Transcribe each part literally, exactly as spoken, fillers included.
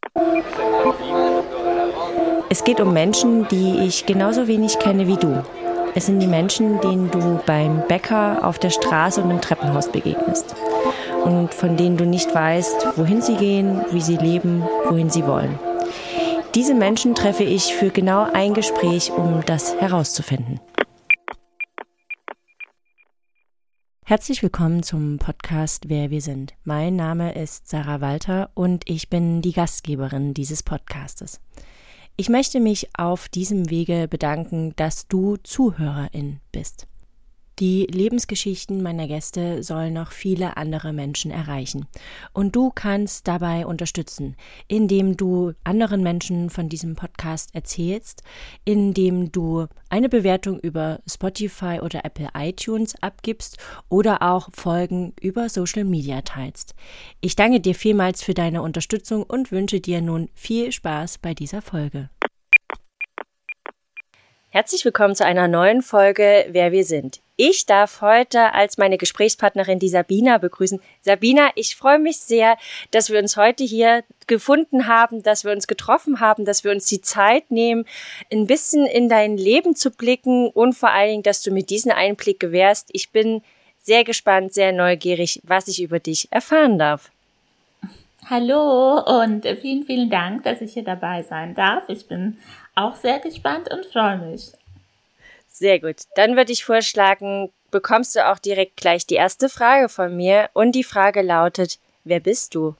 Es geht um Menschen, die ich genauso wenig kenne wie du. Es sind die Menschen, denen du beim Bäcker, auf der Straße und im Treppenhaus begegnest. Und von denen du nicht weißt, wohin sie gehen, wie sie leben, wohin sie wollen. Diese Menschen treffe ich für genau ein Gespräch, um das herauszufinden. Herzlich willkommen zum Podcast Wer wir sind. Mein Name ist Sarah Walter und ich bin die Gastgeberin dieses Podcastes. Ich möchte mich auf diesem Wege bedanken, dass du Zuhörerin bist. Die Lebensgeschichten meiner Gäste sollen noch viele andere Menschen erreichen. Und du kannst dabei unterstützen, indem du anderen Menschen von diesem Podcast erzählst, indem du eine Bewertung über Spotify oder Apple iTunes abgibst oder auch Folgen über Social Media teilst. Ich danke dir vielmals für deine Unterstützung und wünsche dir nun viel Spaß bei dieser Folge. Herzlich willkommen zu einer neuen Folge Wer wir sind. Ich darf heute als meine Gesprächspartnerin die Sabina begrüßen. Sabina, ich freue mich sehr, dass wir uns heute hier gefunden haben, dass wir uns getroffen haben, dass wir uns die Zeit nehmen, ein bisschen in dein Leben zu blicken und vor allen Dingen, dass du mir diesen Einblick gewährst. Ich bin sehr gespannt, sehr neugierig, was ich über dich erfahren darf. Hallo und vielen, vielen Dank, dass ich hier dabei sein darf. Ich bin auch sehr gespannt und freue mich. Sehr gut. Dann würde ich vorschlagen, bekommst du auch direkt gleich die erste Frage von mir. Und die Frage lautet, wer bist du?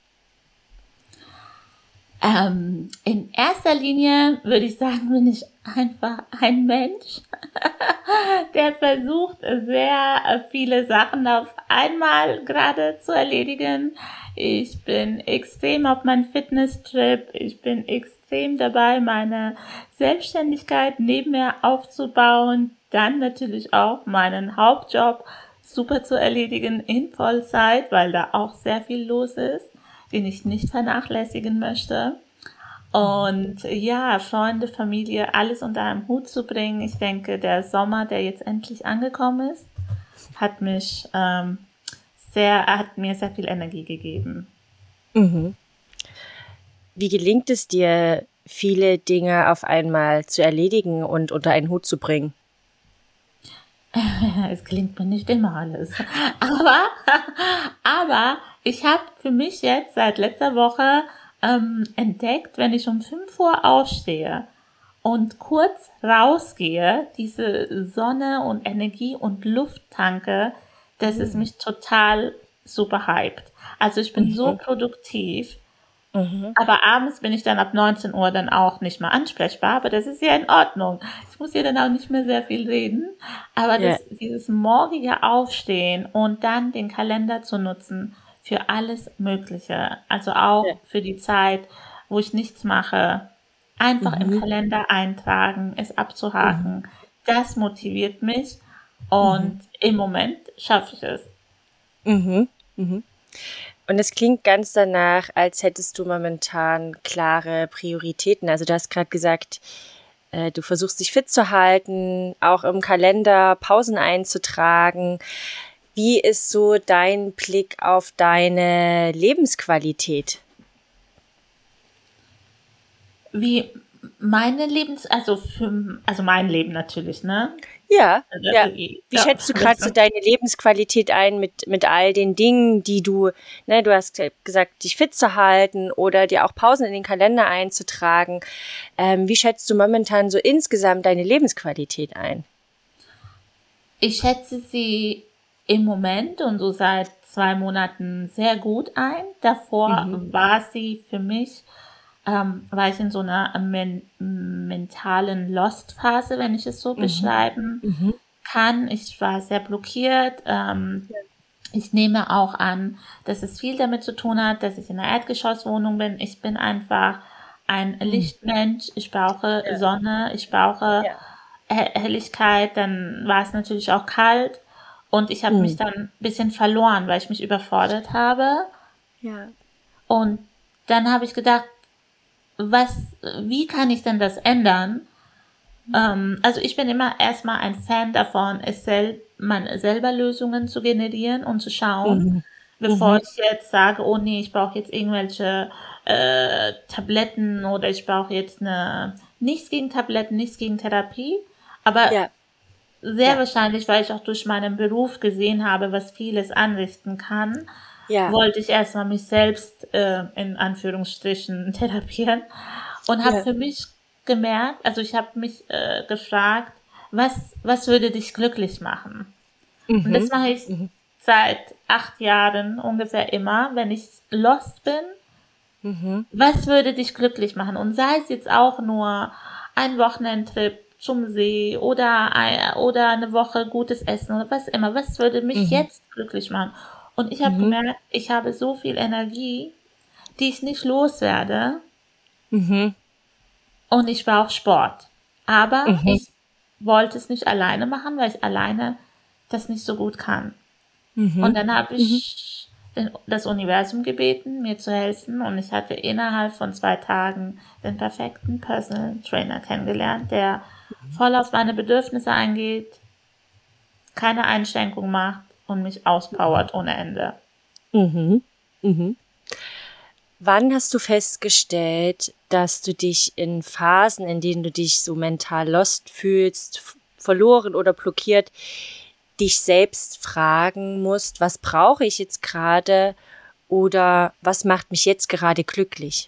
Ähm, in erster Linie würde ich sagen, bin ich einfach ein Mensch, der versucht, sehr viele Sachen auf einmal gerade zu erledigen. Ich bin extrem auf meinen Fitness-Trip. Ich bin extrem dabei, meine Selbstständigkeit neben mir aufzubauen. Dann natürlich auch meinen Hauptjob super zu erledigen in Vollzeit, weil da auch sehr viel los ist, den ich nicht vernachlässigen möchte. Und ja, Freunde, Familie, alles unter einem Hut zu bringen. Ich denke, der Sommer, der jetzt endlich angekommen ist, hat mich ähm, sehr, hat mir sehr viel Energie gegeben. Mhm. Wie gelingt es dir, viele Dinge auf einmal zu erledigen und unter einen Hut zu bringen? Es gelingt mir nicht immer alles. Aber, aber ich habe für mich jetzt seit letzter Woche ähm, entdeckt, wenn ich um fünf Uhr aufstehe und kurz rausgehe, diese Sonne und Energie und Luft tanke, das ist mich total super hyped. Also ich bin mhm. so produktiv. Mhm. Aber abends bin ich dann ab neunzehn Uhr dann auch nicht mehr ansprechbar, aber das ist ja in Ordnung. Ich muss ja dann auch nicht mehr sehr viel reden, aber das, yeah. dieses morgige Aufstehen und dann den Kalender zu nutzen für alles Mögliche, also auch yeah. für die Zeit, wo ich nichts mache, einfach mhm. im Kalender eintragen, es abzuhaken, mhm. das motiviert mich und mhm. im Moment schaffe ich es. Mhm. Mhm. Und es klingt ganz danach, als hättest du momentan klare Prioritäten. Also du hast gerade gesagt, äh, du versuchst dich fit zu halten, auch im Kalender Pausen einzutragen. Wie ist so dein Blick auf deine Lebensqualität? Wie meine Lebens, also für, also mein Leben natürlich, ne? Ja, ja. Wie ja, schätzt du gerade so deine Lebensqualität ein mit mit all den Dingen, die du, ne, du hast gesagt, dich fit zu halten oder dir auch Pausen in den Kalender einzutragen. Ähm, wie schätzt du momentan so insgesamt deine Lebensqualität ein? Ich schätze sie im Moment und so seit zwei Monaten sehr gut ein. Davor mhm. war sie für mich Ähm, war ich in so einer men- mentalen Lost-Phase, wenn ich es so mhm. beschreiben mhm. kann. Ich war sehr blockiert. Ähm, ja. Ich nehme auch an, dass es viel damit zu tun hat, dass ich in einer Erdgeschosswohnung bin. Ich bin einfach ein mhm. Lichtmensch. Ich brauche ja. Sonne. Ich brauche ja. Hell- Helligkeit. Dann war es natürlich auch kalt. Und ich habe mhm. mich dann ein bisschen verloren, weil ich mich überfordert habe. Ja. Und dann habe ich gedacht, was, wie kann ich denn das ändern? Mhm. Ähm, also ich bin immer erstmal ein Fan davon, es sel- man selber Lösungen zu generieren und zu schauen, mhm. bevor Mhm. ich jetzt sage, oh nee, ich brauche jetzt irgendwelche äh, Tabletten oder ich brauche jetzt eine, nichts gegen Tabletten, nichts gegen Therapie, aber Ja, sehr ja, wahrscheinlich, weil ich auch durch meinen Beruf gesehen habe, was vieles anrichten kann, ja, wollte ich erstmal mich selbst äh, in Anführungsstrichen therapieren und habe ja. für mich gemerkt, also ich habe mich äh, gefragt, was, was würde dich glücklich machen? Und das Mhm. mache ich Mhm. seit acht Jahren ungefähr immer, wenn ich lost bin. Mhm. Was würde dich glücklich machen? Und sei es jetzt auch nur ein Wochenendtrip zum See oder, ein, oder eine Woche gutes Essen oder was immer. Was würde mich Mhm. jetzt glücklich machen? Und ich habe Mhm. gemerkt, ich habe so viel Energie, die ich nicht loswerde Mhm. und ich brauche Sport. Aber Mhm. ich wollte es nicht alleine machen, weil ich alleine das nicht so gut kann. Und Mhm. dann habe Mhm. ich den, das Universum gebeten, mir zu helfen. Und ich hatte innerhalb von zwei Tagen den perfekten Personal Trainer kennengelernt, der voll auf meine Bedürfnisse eingeht, keine Einschränkung macht und mich auspowert ohne Ende. Mhm. Mhm. Wann hast du festgestellt, dass du dich in Phasen, in denen du dich so mental lost fühlst, f- verloren oder blockiert, dich selbst fragen musst, was brauche ich jetzt gerade oder was macht mich jetzt gerade glücklich?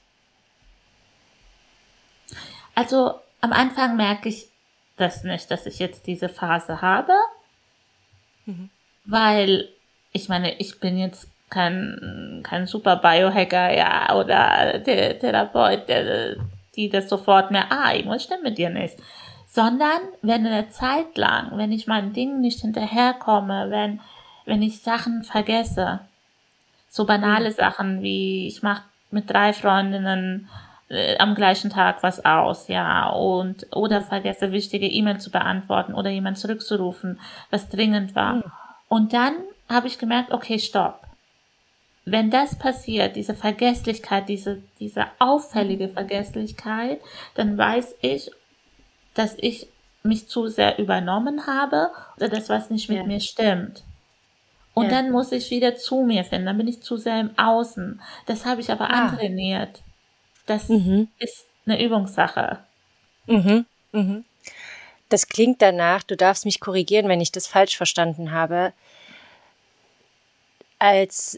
Also am Anfang merke ich das nicht, dass ich jetzt diese Phase habe, Mhm. weil ich meine, ich bin jetzt kein, kein super Biohacker, ja, oder der Therapeut, der, die das sofort mehr, ah, irgendwas stimmt mit dir nicht. Sondern wenn eine Zeit lang, wenn ich meinen Dingen nicht hinterherkomme, wenn, wenn ich Sachen vergesse, so Mhm. banale Sachen wie ich mache mit drei Freundinnen äh, am gleichen Tag was aus, ja, und oder vergesse wichtige E-Mail zu beantworten oder jemand zurückzurufen, was dringend war. Mhm. Und dann habe ich gemerkt, okay, stopp. Wenn das passiert, diese Vergesslichkeit, diese, diese auffällige Vergesslichkeit, dann weiß ich, dass ich mich zu sehr übernommen habe oder dass was nicht mit Ja, mir stimmt. Und ja. dann muss ich wieder zu mir finden. Dann bin ich zu sehr im Außen. Das habe ich aber Ah. antrainiert. Das Mhm. ist eine Übungssache. Mhm. Mhm. Das klingt danach, du darfst mich korrigieren, wenn ich das falsch verstanden habe, als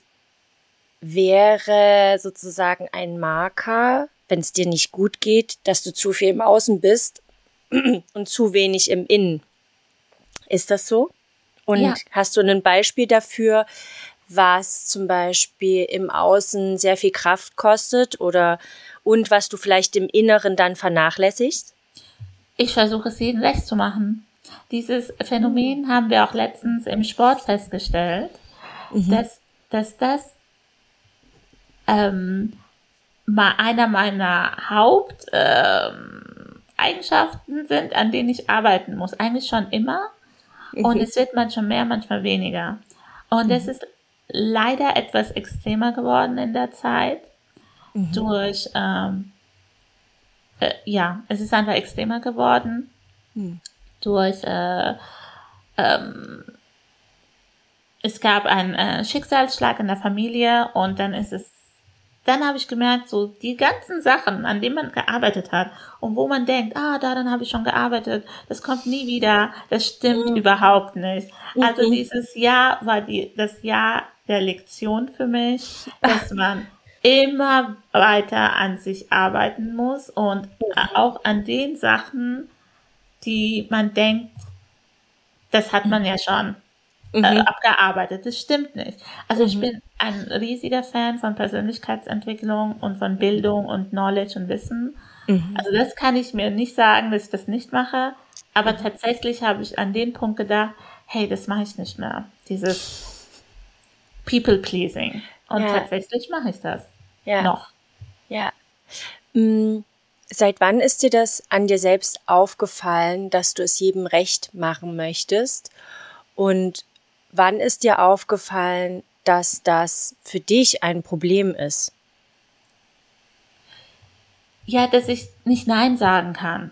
wäre sozusagen ein Marker, wenn es dir nicht gut geht, dass du zu viel im Außen bist und zu wenig im Innen. Ist das so? Ja, Und hast du ein Beispiel dafür, was zum Beispiel im Außen sehr viel Kraft kostet oder und was du vielleicht im Inneren dann vernachlässigst? ich versuche es jedem recht zu machen. Dieses Phänomen haben wir auch letztens im Sport festgestellt, Mhm. dass, dass das ähm, mal einer meiner Haupteigenschaften ähm, Eigenschaften sind, an denen ich arbeiten muss. Eigentlich schon immer. Und Mhm. es wird manchmal mehr, manchmal weniger. Und es Mhm. ist leider etwas extremer geworden in der Zeit Mhm. durch, ähm, äh, ja, es ist einfach extremer geworden Mhm. durch, äh, es gab einen äh, Schicksalsschlag in der Familie und dann ist es, dann habe ich gemerkt, so die ganzen Sachen, an denen man gearbeitet hat und wo man denkt, ah, daran habe ich schon gearbeitet, das kommt nie wieder, das stimmt Mhm. überhaupt nicht. Also Mhm. dieses Jahr war die, das Jahr der Lektion für mich, dass man immer weiter an sich arbeiten muss und auch an den Sachen, die man denkt, das hat man ja schon äh, Mhm. abgearbeitet. Das stimmt nicht. Also ich Mhm. bin ein riesiger Fan von Persönlichkeitsentwicklung und von Bildung und Knowledge und Wissen. Mhm. Also das kann ich mir nicht sagen, dass ich das nicht mache. Aber Mhm. tatsächlich habe ich an den Punkt gedacht, hey, das mache ich nicht mehr. Dieses People-Pleasing. Und Ja, tatsächlich mache ich das. ja, Noch. ja. Mm, Seit wann ist dir das an dir selbst aufgefallen, dass du es jedem recht machen möchtest? Und wann ist dir aufgefallen, dass das für dich ein Problem ist? Ja, dass ich nicht Nein sagen kann.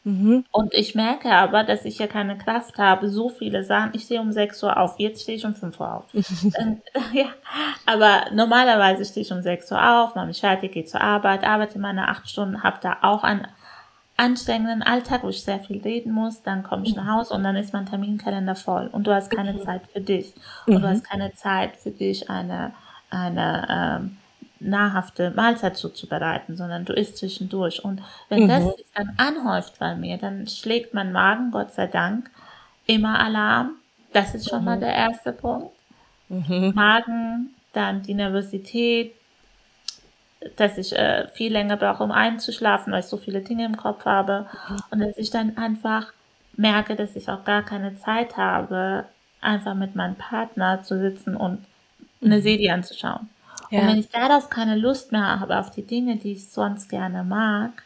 Mhm. Und ich merke aber, dass ich ja keine Kraft habe, so viele Sachen. Ich stehe um sechs Uhr auf, jetzt stehe ich um fünf Uhr auf. Dann, ja, aber normalerweise stehe ich um sechs Uhr auf, mache mich fertig, gehe zur Arbeit, arbeite meine acht Stunden, habe da auch einen anstrengenden Alltag, wo ich sehr viel reden muss. Dann komme ich nach Hause und dann ist mein Terminkalender voll und du hast keine Zeit für dich. Und du hast keine Zeit für dich, eine, eine ähm, nahrhafte Mahlzeit zuzubereiten, sondern du isst zwischendurch. Und wenn das sich dann anhäuft bei mir, dann schlägt mein Magen, Gott sei Dank, immer Alarm. Das ist schon mal der erste Punkt. Magen, dann die Nervosität, dass ich äh, viel länger brauche, um einzuschlafen, weil ich so viele Dinge im Kopf habe. Und dass ich dann einfach merke, dass ich auch gar keine Zeit habe, einfach mit meinem Partner zu sitzen und eine Serie anzuschauen. Ja. Und wenn ich darauf keine Lust mehr habe, auf die Dinge, die ich sonst gerne mag,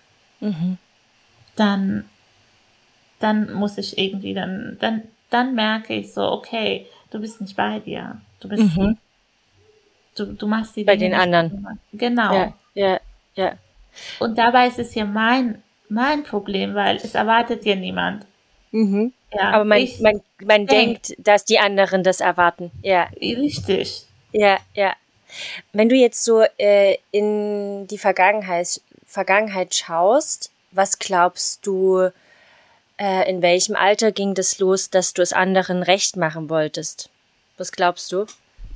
dann, dann muss ich irgendwie, dann, dann, dann merke ich so, okay, du bist nicht bei dir. Du bist, du, du machst die Bei Dinge den nicht, anderen. die du magst. Genau. Ja, ja, ja. Und dabei ist es ja mein, mein Problem, weil es erwartet ja niemand. Ja, Aber man, ich man, man denk, denkt, dass die anderen das erwarten. Ja, richtig. ja, ja. Wenn du jetzt so äh, in die Vergangenheit, Vergangenheit schaust, was glaubst du, äh, in welchem Alter ging das los, dass du es anderen recht machen wolltest? Was glaubst du?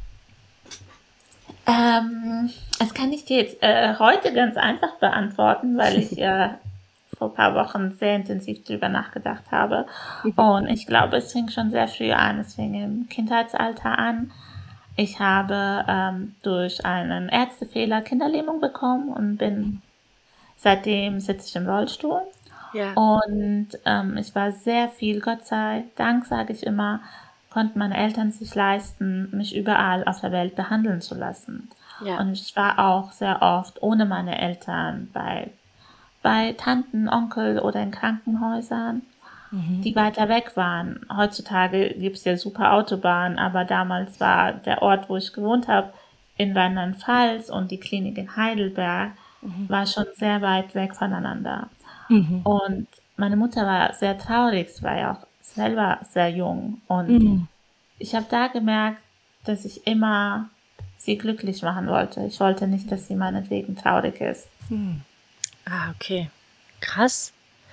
Ähm, das kann ich dir jetzt äh, heute ganz einfach beantworten, weil ich ja vor ein paar Wochen sehr intensiv drüber nachgedacht habe. Und ich glaube, es fing schon sehr früh an. Es fing im Kindheitsalter an. Ich habe ähm, durch einen Ärztefehler Kinderlähmung bekommen und bin seitdem sitze ich im Rollstuhl. Ja. Und ähm, ich war sehr viel, Gott sei Dank, sage ich immer, konnten meine Eltern sich leisten, mich überall auf der Welt behandeln zu lassen. Ja. Und ich war auch sehr oft ohne meine Eltern bei, bei Tanten, Onkel oder in Krankenhäusern, die weiter weg waren. Heutzutage gibt es ja super Autobahnen, aber damals war der Ort, wo ich gewohnt habe, in Rheinland-Pfalz und die Klinik in Heidelberg, war schon sehr weit weg voneinander. Und meine Mutter war sehr traurig, sie war ja auch selber sehr jung. Und ich habe da gemerkt, dass ich immer sie glücklich machen wollte. Ich wollte nicht, dass sie meinetwegen traurig ist. Ah, okay. Krass.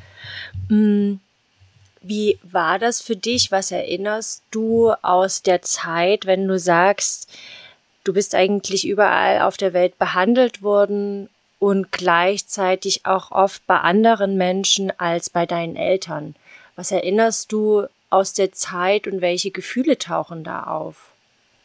Hm. Wie war das für dich? Was erinnerst du aus der Zeit, wenn du sagst, du bist eigentlich überall auf der Welt behandelt worden und gleichzeitig auch oft bei anderen Menschen als bei deinen Eltern? Was erinnerst du aus der Zeit und welche Gefühle tauchen da auf?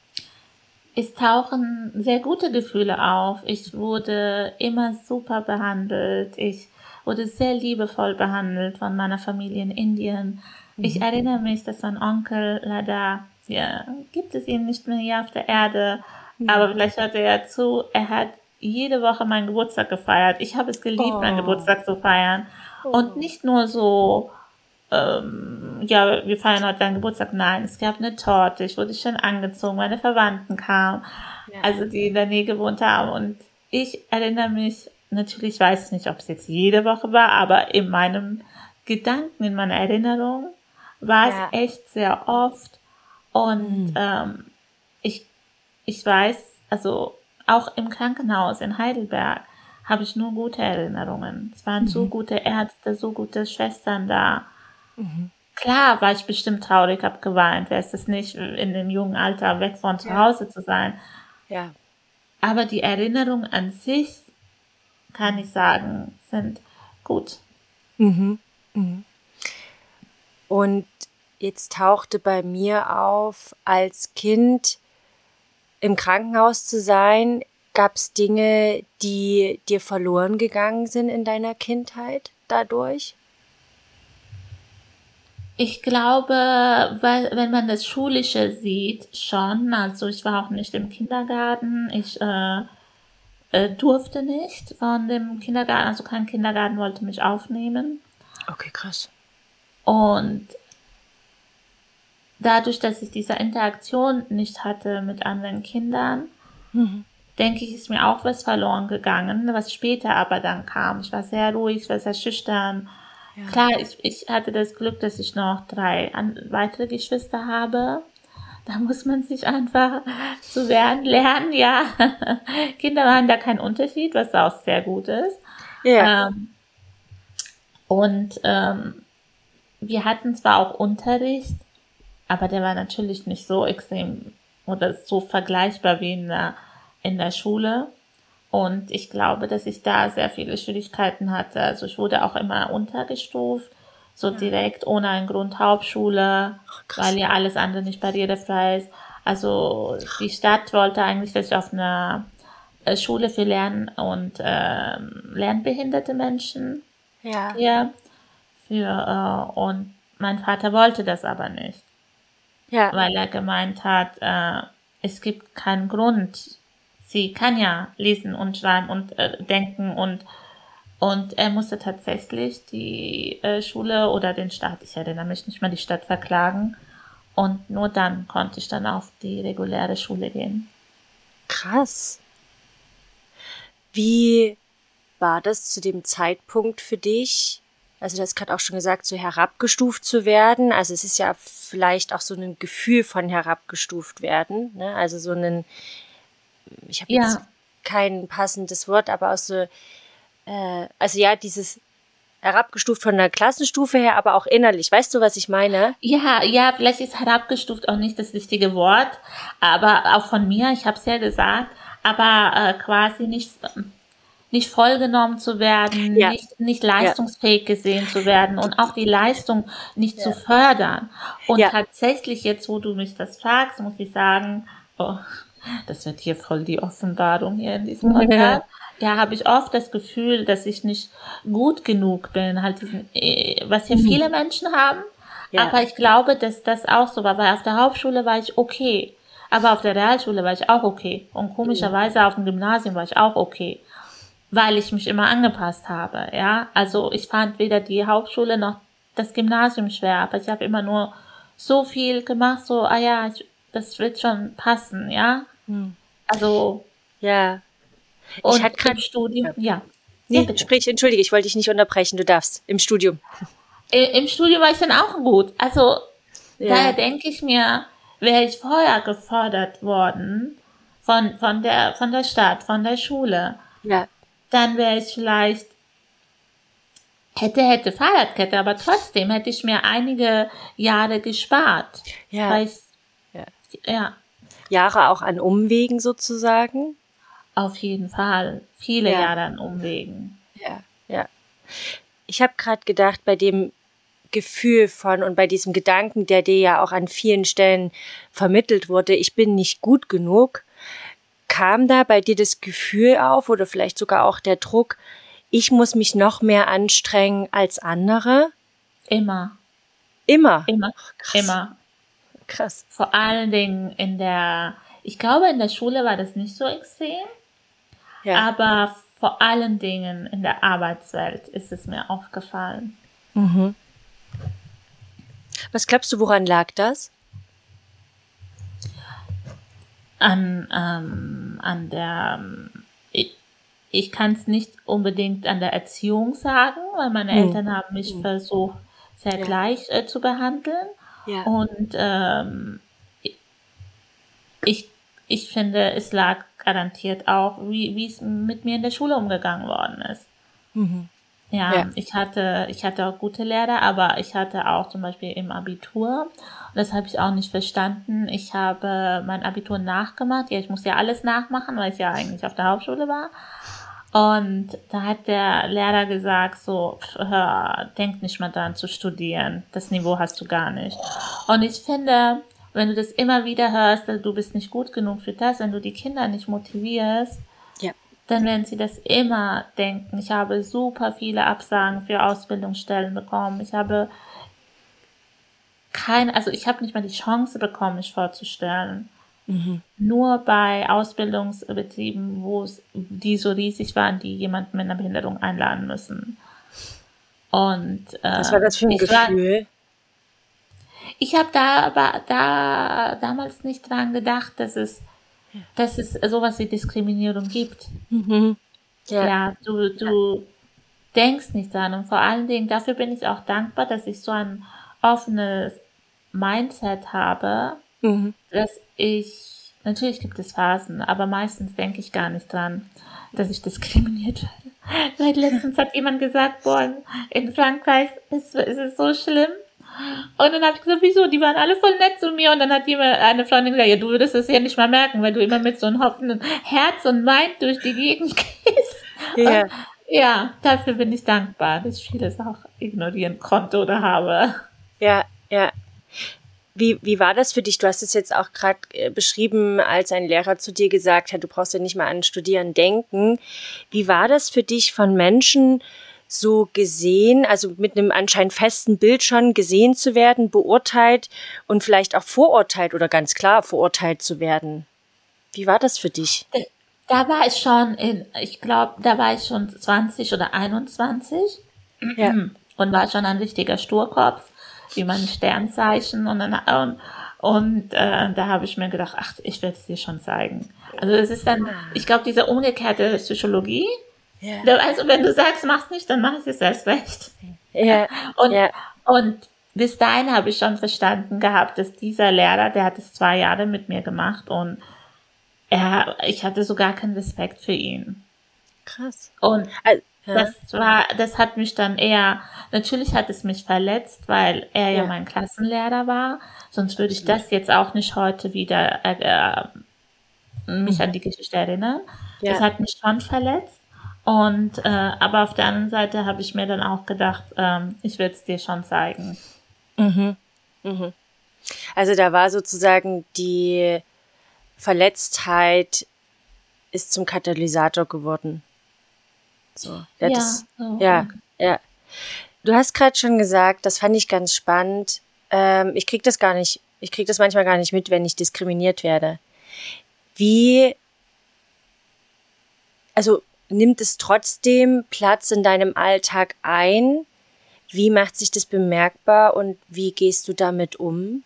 Es tauchen sehr gute Gefühle auf. Ich wurde immer super behandelt. Ich wurde sehr liebevoll behandelt von meiner Familie in Indien. Ich erinnere mich, dass mein Onkel leider, ja, gibt es ihn nicht mehr hier auf der Erde, aber vielleicht hört er ja zu, er hat jede Woche meinen Geburtstag gefeiert. Ich habe es geliebt, Oh. meinen Geburtstag zu feiern. Und nicht nur so, ähm, ja, wir feiern heute deinen Geburtstag. Nein, es gab eine Torte, ich wurde schön angezogen, meine Verwandten kamen, Ja. also die in der Nähe gewohnt haben. Und ich erinnere mich, natürlich weiß ich nicht, ob es jetzt jede Woche war, aber in meinem Gedanken, in meiner Erinnerung war Ja. es echt sehr oft. Und ähm, ich, ich weiß, also auch im Krankenhaus in Heidelberg habe ich nur gute Erinnerungen. Es waren so gute Ärzte, so gute Schwestern da. Klar war ich bestimmt traurig, habe geweint. Wer ist es nicht, in dem jungen Alter weg von zu Ja. Hause zu sein? Ja. Aber die Erinnerungen an sich, kann ich sagen, sind gut. Und jetzt tauchte bei mir auf, als Kind im Krankenhaus zu sein, gab es Dinge, die dir verloren gegangen sind in deiner Kindheit dadurch? Ich glaube, weil, wenn man das Schulische sieht, schon. Also ich war auch nicht im Kindergarten. Ich äh, äh, durfte nicht von dem Kindergarten, also kein Kindergarten wollte mich aufnehmen. Okay, krass. Und dadurch, dass ich diese Interaktion nicht hatte mit anderen Kindern, denke ich, ist mir auch was verloren gegangen, was später aber dann kam. Ich war sehr ruhig, ich war sehr schüchtern. Ja. Klar, ich, ich hatte das Glück, dass ich noch drei an, weitere Geschwister habe. Da muss man sich einfach zu wehren lernen, ja. Kinder haben da keinen Unterschied, was auch sehr gut ist. Ja. Ähm, und ähm, wir hatten zwar auch Unterricht, aber der war natürlich nicht so extrem oder so vergleichbar wie in der, in der Schule. Und ich glaube, dass ich da sehr viele Schwierigkeiten hatte. Also ich wurde auch immer untergestuft, so direkt ohne einen Grund Hauptschule, krass. weil ja alles andere nicht barrierefrei ist. Also die Stadt wollte eigentlich, dass ich auf einer äh, Schule für Lern- und ähm, lernbehinderte Menschen Ja. gehe. Für, äh, und mein Vater wollte das aber nicht, Ja. weil er gemeint hat, äh, es gibt keinen Grund. Sie kann ja lesen und schreiben und äh, denken und und er musste tatsächlich die äh, Schule oder den Staat, ich erinnere mich nicht mehr, die Stadt verklagen. Und nur dann konnte ich dann auf die reguläre Schule gehen. Krass. Wie war das zu dem Zeitpunkt für dich? Also du hast gerade auch schon gesagt, so herabgestuft zu werden. Also es ist ja vielleicht auch so ein Gefühl von herabgestuft werden. Ne? Also so ein, ich habe jetzt Ja, kein passendes Wort, aber auch so, äh, also ja, dieses herabgestuft von der Klassenstufe her, aber auch innerlich. Weißt du, was ich meine? ja, ja, vielleicht ist herabgestuft auch nicht das richtige Wort, aber auch von mir, ich habe es ja gesagt, aber äh, quasi nicht nicht vollgenommen zu werden, Ja, nicht nicht ja, leistungsfähig gesehen zu werden und auch die Leistung nicht zu ja, fördern. Und ja. tatsächlich jetzt, wo du mich das fragst, muss ich sagen, oh, das wird hier voll die Offenbarung hier in diesem Podcast. Ja, habe ich oft das Gefühl, dass ich nicht gut genug bin, halt diesen, äh, was hier viele Menschen haben. Ja. Aber ich glaube, dass das auch so war, weil auf der Hauptschule war ich okay. Aber auf der Realschule war ich auch okay. Und komischerweise auf dem Gymnasium war ich auch okay, weil ich mich immer angepasst habe, ja. Also ich fand weder die Hauptschule noch das Gymnasium schwer, aber ich habe immer nur so viel gemacht, so, ah ja, ich, das wird schon passen, ja. Also, Ja. Ich hatte und im gerade, Studium, ja, ja nee, bitte. sprich, entschuldige, ich wollte dich nicht unterbrechen, du darfst. Im Studium. I- Im Studium war ich dann auch gut. Also, daher Ja, denke ich mir, wäre ich vorher gefördert worden von, von der, von der Stadt, von der Schule, ja, dann wäre ich vielleicht hätte, hätte Fahrradkette, aber trotzdem hätte ich mir einige Jahre gespart. ja, Weil ich, ja. ja, Jahre auch an Umwegen sozusagen. auf jeden Fall. Viele Ja, Jahre an Umwegen. ja, ja. Ich habe gerade gedacht, bei dem Gefühl von und bei diesem Gedanken, der dir ja auch an vielen Stellen vermittelt wurde, ich bin nicht gut genug, kam da bei dir das Gefühl auf oder vielleicht sogar auch der Druck, ich muss mich noch mehr anstrengen als andere? Immer, Immer. immer, Krass, immer. krass. Vor allen Dingen in der, ich glaube, in der Schule war das nicht so extrem, Ja. aber vor allen Dingen in der Arbeitswelt ist es mir aufgefallen. Mhm. Was glaubst du, woran lag das? An, ähm, an der, ich, ich kann es nicht unbedingt an der Erziehung sagen, weil meine Hm. Eltern haben mich versucht, sehr Ja. gleich äh, zu behandeln. Ja. Und ähm, ich, ich finde, es lag garantiert auch, wie wie es mit mir in der Schule umgegangen worden ist. Mhm. Ja, Ja. ich hatte, ich hatte auch gute Lehrer, aber ich hatte auch zum Beispiel im Abitur, und das habe ich auch nicht verstanden. Ich habe mein Abitur nachgemacht. Ja, ich muss ja alles nachmachen, weil ich ja eigentlich auf der Hauptschule war. Und da hat der Lehrer gesagt, so, pf, hör, denk nicht mal daran zu studieren. Das Niveau hast du gar nicht. Und ich finde, wenn du das immer wieder hörst, du bist nicht gut genug für das, wenn du die Kinder nicht motivierst, Ja. dann werden sie das immer denken. Ich habe super viele Absagen für Ausbildungsstellen bekommen. Ich habe keine, also ich habe nicht mal die Chance bekommen, mich vorzustellen. Mhm. Nur bei Ausbildungsbetrieben, wo es, die so riesig waren, die jemanden mit einer Behinderung einladen müssen. Und äh, Was war das für ein ich war, Gefühl? ich habe da aber da damals nicht dran gedacht, dass es, dass es sowas wie Diskriminierung gibt. Mhm. Ja. Ja, du, du, denkst nicht dran. Und vor allen Dingen, dafür bin ich auch dankbar, dass ich so ein offenes Mindset habe, Mhm. dass ich, natürlich gibt es Phasen, aber meistens denke ich gar nicht dran, dass ich diskriminiert werde. Weil letztens hat jemand gesagt, boah, in Frankreich ist, ist es so schlimm. Und dann habe ich gesagt, wieso? Die waren alle voll nett zu mir. Und dann hat jemand, eine Freundin gesagt, ja, du würdest es ja nicht mal merken, weil du immer mit so einem hoffenden Herz und Mind durch die Gegend gehst. Ja. Und ja, dafür bin ich dankbar, dass ich vieles auch ignorieren konnte oder habe. Ja, ja. Wie, wie war das für dich? Du hast es jetzt auch gerade äh, beschrieben, als ein Lehrer zu dir gesagt hat, du brauchst ja nicht mal an Studieren denken. Wie war das für dich, von Menschen so gesehen, also mit einem anscheinend festen Bild schon gesehen zu werden, beurteilt und vielleicht auch verurteilt oder ganz klar verurteilt zu werden? Wie war das für dich? Da war ich schon in, ich glaube, da war ich schon zwanzig oder einundzwanzig Ja. und war schon ein richtiger Sturkopf, wie mein Sternzeichen und dann, und, und äh, da habe ich mir gedacht, ach, ich werde es dir schon zeigen. Also es ist dann, ich glaube, diese umgekehrte Psychologie. Ja. Also wenn du sagst, mach's nicht, dann mach ich es erst recht. Ja. Und, ja. und bis dahin habe ich schon verstanden gehabt, dass dieser Lehrer, der hat es zwei Jahre mit mir gemacht und er, ich hatte so gar keinen Respekt für ihn. Krass. Und Also, ja. das war, das hat mich dann eher, natürlich hat es mich verletzt, weil er ja, Ja. mein Klassenlehrer war. Sonst würde ich das jetzt auch nicht heute wieder äh, mich an die Geschichte erinnern. Ja. Das hat mich schon verletzt. Und äh, aber auf der anderen Seite habe ich mir dann auch gedacht, ähm, ich will es dir schon zeigen. Mhm. Mhm. Also da war sozusagen die Verletztheit ist zum Katalysator geworden. So, ja, Ja, das, so, ja, danke. ja. Du hast gerade schon gesagt, das fand ich ganz spannend. Ähm, ich krieg das gar nicht, ich krieg das manchmal gar nicht mit, wenn ich diskriminiert werde. Wie, also nimmt es trotzdem Platz in deinem Alltag ein? Wie macht sich das bemerkbar und wie gehst du damit um?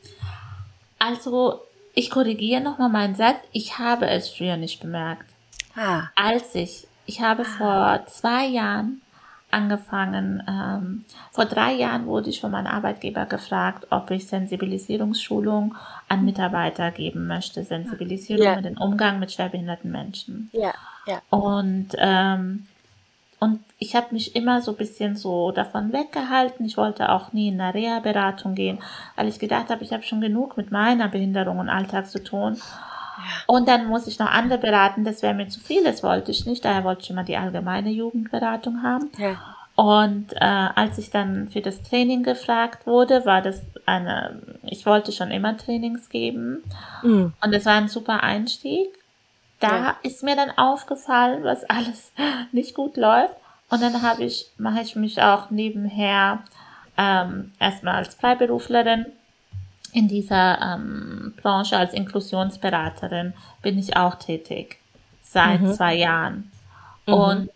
Also, ich korrigiere nochmal meinen Satz. Ich habe es früher nicht bemerkt. Ah, Als ich, ich habe vor zwei Jahren angefangen, ähm, vor drei Jahren wurde ich von meinem Arbeitgeber gefragt, ob ich Sensibilisierungsschulung an Mitarbeiter geben möchte. Sensibilisierung Ja. mit dem Umgang mit schwerbehinderten Menschen. ja, ja. Und, ähm, und ich habe mich immer so ein bisschen so davon weggehalten. Ich wollte auch nie in eine Reha-Beratung gehen, weil ich gedacht habe, ich habe schon genug mit meiner Behinderung und Alltag zu tun. Und dann muss ich noch andere beraten, das wäre mir zu viel, das wollte ich nicht. Daher wollte ich immer die allgemeine Jugendberatung haben. Ja. Und äh, als ich dann für das Training gefragt wurde, war das eine, ich wollte schon immer Trainings geben. Mhm. Und das war ein super Einstieg. Da Ja. ist mir dann aufgefallen, was alles nicht gut läuft. Und dann habe ich, mache ich mich auch nebenher ähm, erstmal als Freiberuflerin in dieser ähm, Branche als Inklusionsberaterin bin ich auch tätig seit Mhm. zwei Jahren. Mhm. Und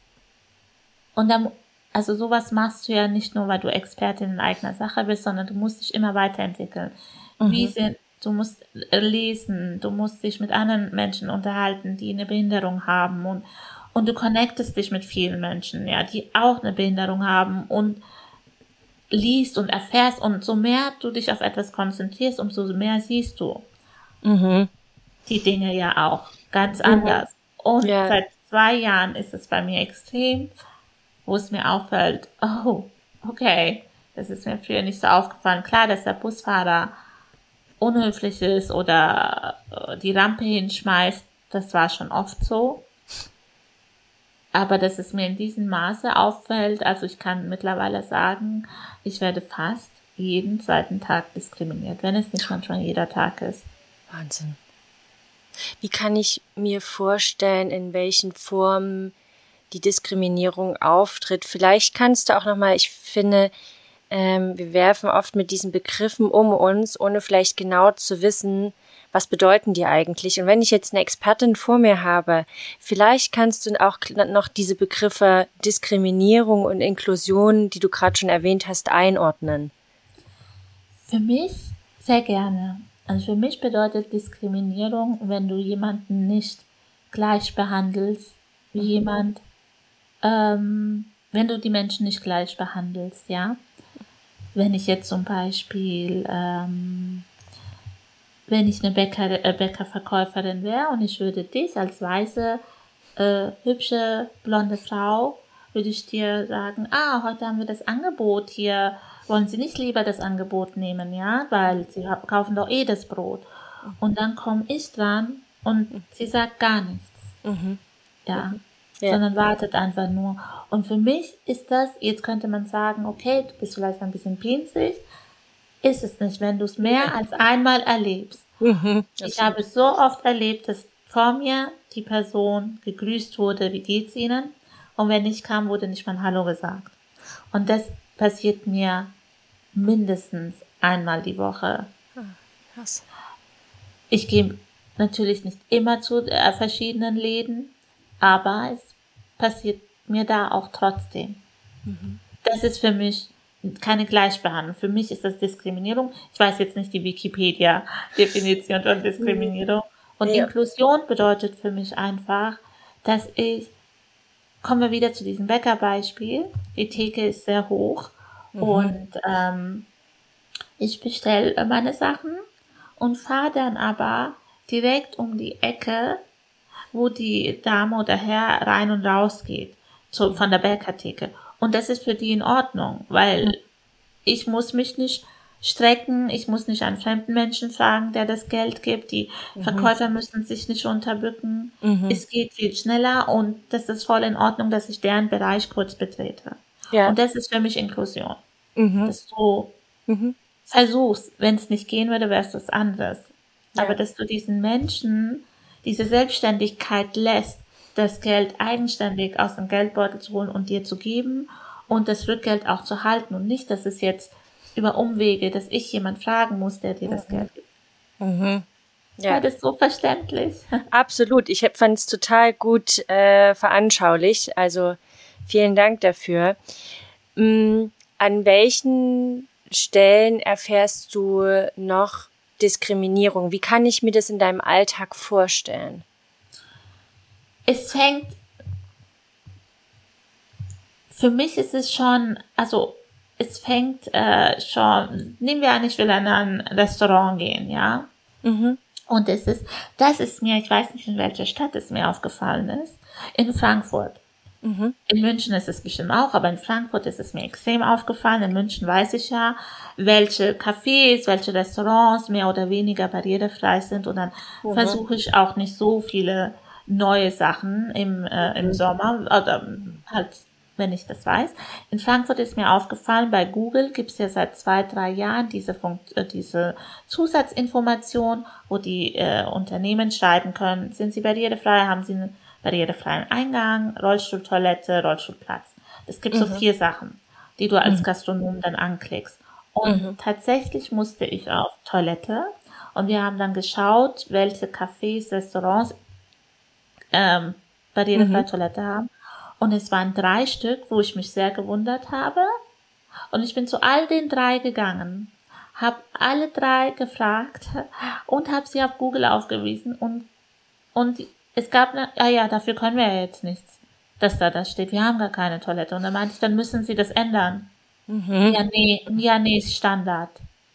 und dann, also sowas machst du ja nicht nur, weil du Expertin in eigener Sache bist, sondern du musst dich immer weiterentwickeln. Mhm. Wie sind, du musst lesen, du musst dich mit anderen Menschen unterhalten, die eine Behinderung haben und und du connectest dich mit vielen Menschen, ja, die auch eine Behinderung haben und liest und erfährst und so mehr du dich auf etwas konzentrierst, umso mehr siehst du Mhm. die Dinge ja auch ganz anders. Und Ja. seit zwei Jahren ist es bei mir extrem, wo es mir auffällt, oh, okay, das ist mir früher nicht so aufgefallen. Klar, dass der Busfahrer unhöflich ist oder äh, die Rampe hinschmeißt, das war schon oft so. Aber dass es mir in diesem Maße auffällt, also ich kann mittlerweile sagen, ich werde fast jeden zweiten Tag diskriminiert, wenn es nicht manchmal jeder Tag ist. Wahnsinn. Wie kann ich mir vorstellen, in welchen Formen die Diskriminierung auftritt? Vielleicht kannst du auch nochmal, ich finde, ähm, wir werfen oft mit diesen Begriffen um uns, ohne vielleicht genau zu wissen, was bedeuten die eigentlich. Und wenn ich jetzt eine Expertin vor mir habe, vielleicht kannst du auch noch diese Begriffe Diskriminierung und Inklusion, die du gerade schon erwähnt hast, einordnen. Für mich sehr gerne. Also für mich bedeutet Diskriminierung, wenn du jemanden nicht gleich behandelst wie jemand, ähm, wenn du die Menschen nicht gleich behandelst, ja. Wenn ich jetzt zum Beispiel, ähm, wenn ich eine Bäcker, äh, Bäckerverkäuferin wäre und ich würde dich als weiße, äh, hübsche, blonde Frau, würde ich dir sagen, ah, heute haben wir das Angebot hier, wollen Sie nicht lieber das Angebot nehmen, ja, weil Sie ha- kaufen doch eh das Brot. Und dann komme ich dran und sie sagt gar nichts, Mhm. ja, Ja. sondern wartet einfach nur. Und für mich ist das, jetzt könnte man sagen, okay, du bist vielleicht ein bisschen pinzig, ist es nicht, wenn du es mehr als einmal erlebst. Mhm. Ich habe es so oft erlebt, dass vor mir die Person gegrüßt wurde, wie geht's Ihnen? Und wenn ich kam, wurde nicht mal Hallo gesagt. Und das passiert mir mindestens einmal die Woche. Krass. Ich gehe natürlich nicht immer zu äh, verschiedenen Läden, aber es passiert mir da auch trotzdem. Mhm. Das ist für mich keine Gleichbehandlung. Für mich ist das Diskriminierung. Ich weiß jetzt nicht die Wikipedia-Definition von Diskriminierung. Und Ja. Inklusion bedeutet für mich einfach, dass ich, kommen wir wieder zu diesem Bäckerbeispiel, die Theke ist sehr hoch Mhm. und ähm, ich bestelle meine Sachen und fahre dann aber direkt um die Ecke, wo die Dame oder Herr rein und raus geht, zu, von der Bäckertheke. Und das ist für die in Ordnung, weil ich muss mich nicht strecken, ich muss nicht einen fremden Menschen fragen, der das Geld gibt. Die Verkäufer müssen sich nicht unterbücken. Mhm. Es geht viel schneller und das ist voll in Ordnung, dass ich deren Bereich kurz betrete. Ja. Und das ist für mich Inklusion. Mhm. Dass du Mhm. versuchst, wenn es nicht gehen würde, wäre es was anderes. Ja. Aber dass du diesen Menschen diese Selbstständigkeit lässt, das Geld eigenständig aus dem Geldbeutel zu holen und dir zu geben und das Rückgeld auch zu halten und nicht, dass es jetzt über Umwege, dass ich jemand fragen muss, der dir das Geld gibt. Mhm. Ja. Ja, Das ist so verständlich. absolut. Ich fand es total gut äh, veranschaulicht. Also vielen Dank dafür. Mm, an welchen Stellen erfährst du noch Diskriminierung? Wie kann ich mir das in deinem Alltag vorstellen? Es fängt, für mich ist es schon, also es fängt äh, schon, nehmen wir an, ich will in ein Restaurant gehen, ja. Mhm. Und es ist, das ist mir, ich weiß nicht, in welcher Stadt es mir aufgefallen ist, in Frankfurt. Mhm. In München ist es bestimmt auch, aber in Frankfurt ist es mir extrem aufgefallen. In München weiß ich ja, welche Cafés, welche Restaurants mehr oder weniger barrierefrei sind. Und dann Mhm. versuche ich auch nicht so viele neue Sachen im, äh, im Sommer, oder halt, wenn ich das weiß. In Frankfurt ist mir aufgefallen, bei Google gibt es ja seit zwei, drei Jahren diese, Funkt, äh, diese Zusatzinformation, wo die äh, Unternehmen schreiben können, sind sie barrierefrei, haben sie einen barrierefreien Eingang, Rollstuhltoilette, Rollstuhlplatz. Es gibt so Mhm. vier Sachen, die du als Gastronom dann anklickst. Und Mhm. tatsächlich musste ich auf Toilette und wir haben dann geschaut, welche Cafés, Restaurants ähm, barrierefreie Mhm. Toilette haben. Und es waren drei Stück, wo ich mich sehr gewundert habe. Und ich bin zu all den drei gegangen, habe alle drei gefragt und habe sie auf Google aufgewiesen. Und, und es gab, eine, ah ja, dafür können wir ja jetzt nichts, dass da das steht. Wir haben gar keine Toilette. Und dann meinte ich, dann müssen Sie das ändern. Mhm. Ja, nee, ja, nee, ist Standard.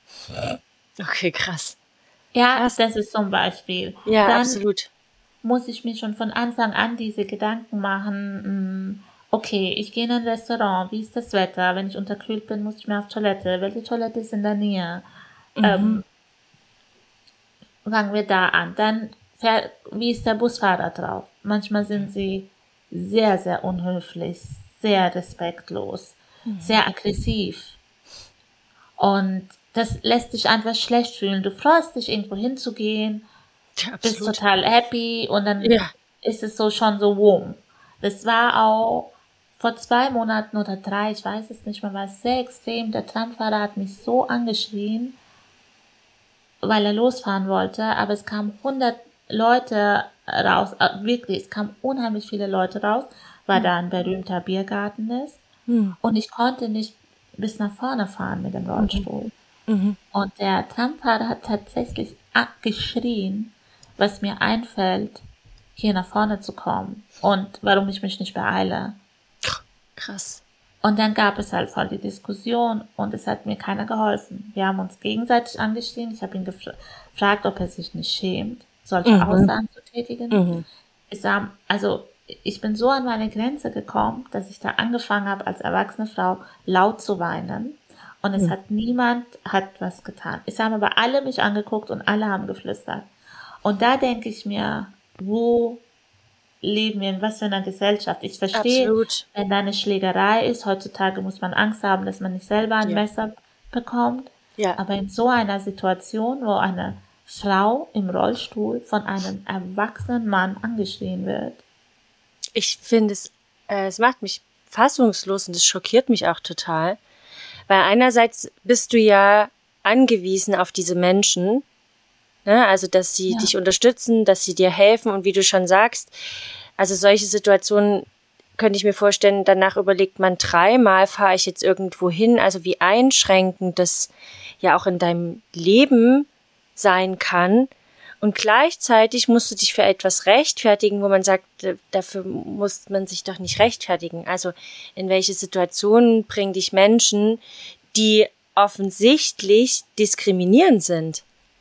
Okay, krass. Ja, Krass. das ist zum Beispiel. Ja, Dann absolut. muss ich mir schon von Anfang an diese Gedanken machen, mh, okay, ich gehe in ein Restaurant, wie ist das Wetter? Wenn ich unterkühlt bin, muss ich mir auf Toilette. Welche Toilette ist in der Nähe? Mhm. Ähm, fangen wir da an. Dann, fährt, wie ist der Busfahrer drauf? Manchmal sind sie sehr, sehr unhöflich, sehr respektlos, sehr aggressiv. Und das lässt dich einfach schlecht fühlen. Du freust dich, irgendwo hinzugehen, Ja, bist absolut. total happy und dann Ja. ist es so schon so warm. Das war auch vor zwei Monaten oder drei, ich weiß es nicht mehr, war es sehr extrem. Der Tramfahrer hat mich so angeschrien, weil er losfahren wollte, aber es kamen hundert Leute raus, äh, wirklich, es kamen unheimlich viele Leute raus, weil da ein berühmter Biergarten ist. Mhm. Und ich konnte nicht bis nach vorne fahren mit dem Rollstuhl. Mhm. Und der Tramfahrer hat tatsächlich geschrien, was mir einfällt, hier nach vorne zu kommen und warum ich mich nicht beeile. Krass. Und dann gab es halt voll die Diskussion und es hat mir keiner geholfen. Wir haben uns gegenseitig angeschrien. Ich habe ihn gefra- gefragt, ob er sich nicht schämt, solche Mhm. Aussagen zu tätigen. Mhm. Ich sag, also ich bin so an meine Grenze gekommen, dass ich da angefangen habe, als erwachsene Frau laut zu weinen. Und es Mhm. hat niemand hat was getan. Es haben aber alle mich angeguckt und alle haben geflüstert. Und da denke ich mir, wo leben wir, in was für einer Gesellschaft? Ich verstehe, Absolut. wenn da eine Schlägerei ist, heutzutage muss man Angst haben, dass man nicht selber ein Ja. Messer bekommt. Ja. Aber in so einer Situation, wo eine Frau im Rollstuhl von einem erwachsenen Mann angeschrien wird. Ich finde es, äh, es macht mich fassungslos und es schockiert mich auch total. Weil einerseits bist du ja angewiesen auf diese Menschen, ne? Also dass sie Ja. dich unterstützen, dass sie dir helfen und wie du schon sagst, also solche Situationen könnte ich mir vorstellen, danach überlegt man dreimal, fahre ich jetzt irgendwo hin, also wie einschränkend das ja auch in deinem Leben sein kann. Und gleichzeitig musst du dich für etwas rechtfertigen, wo man sagt, dafür muss man sich doch nicht rechtfertigen. Also in welche Situationen bringen dich Menschen, die offensichtlich diskriminierend sind?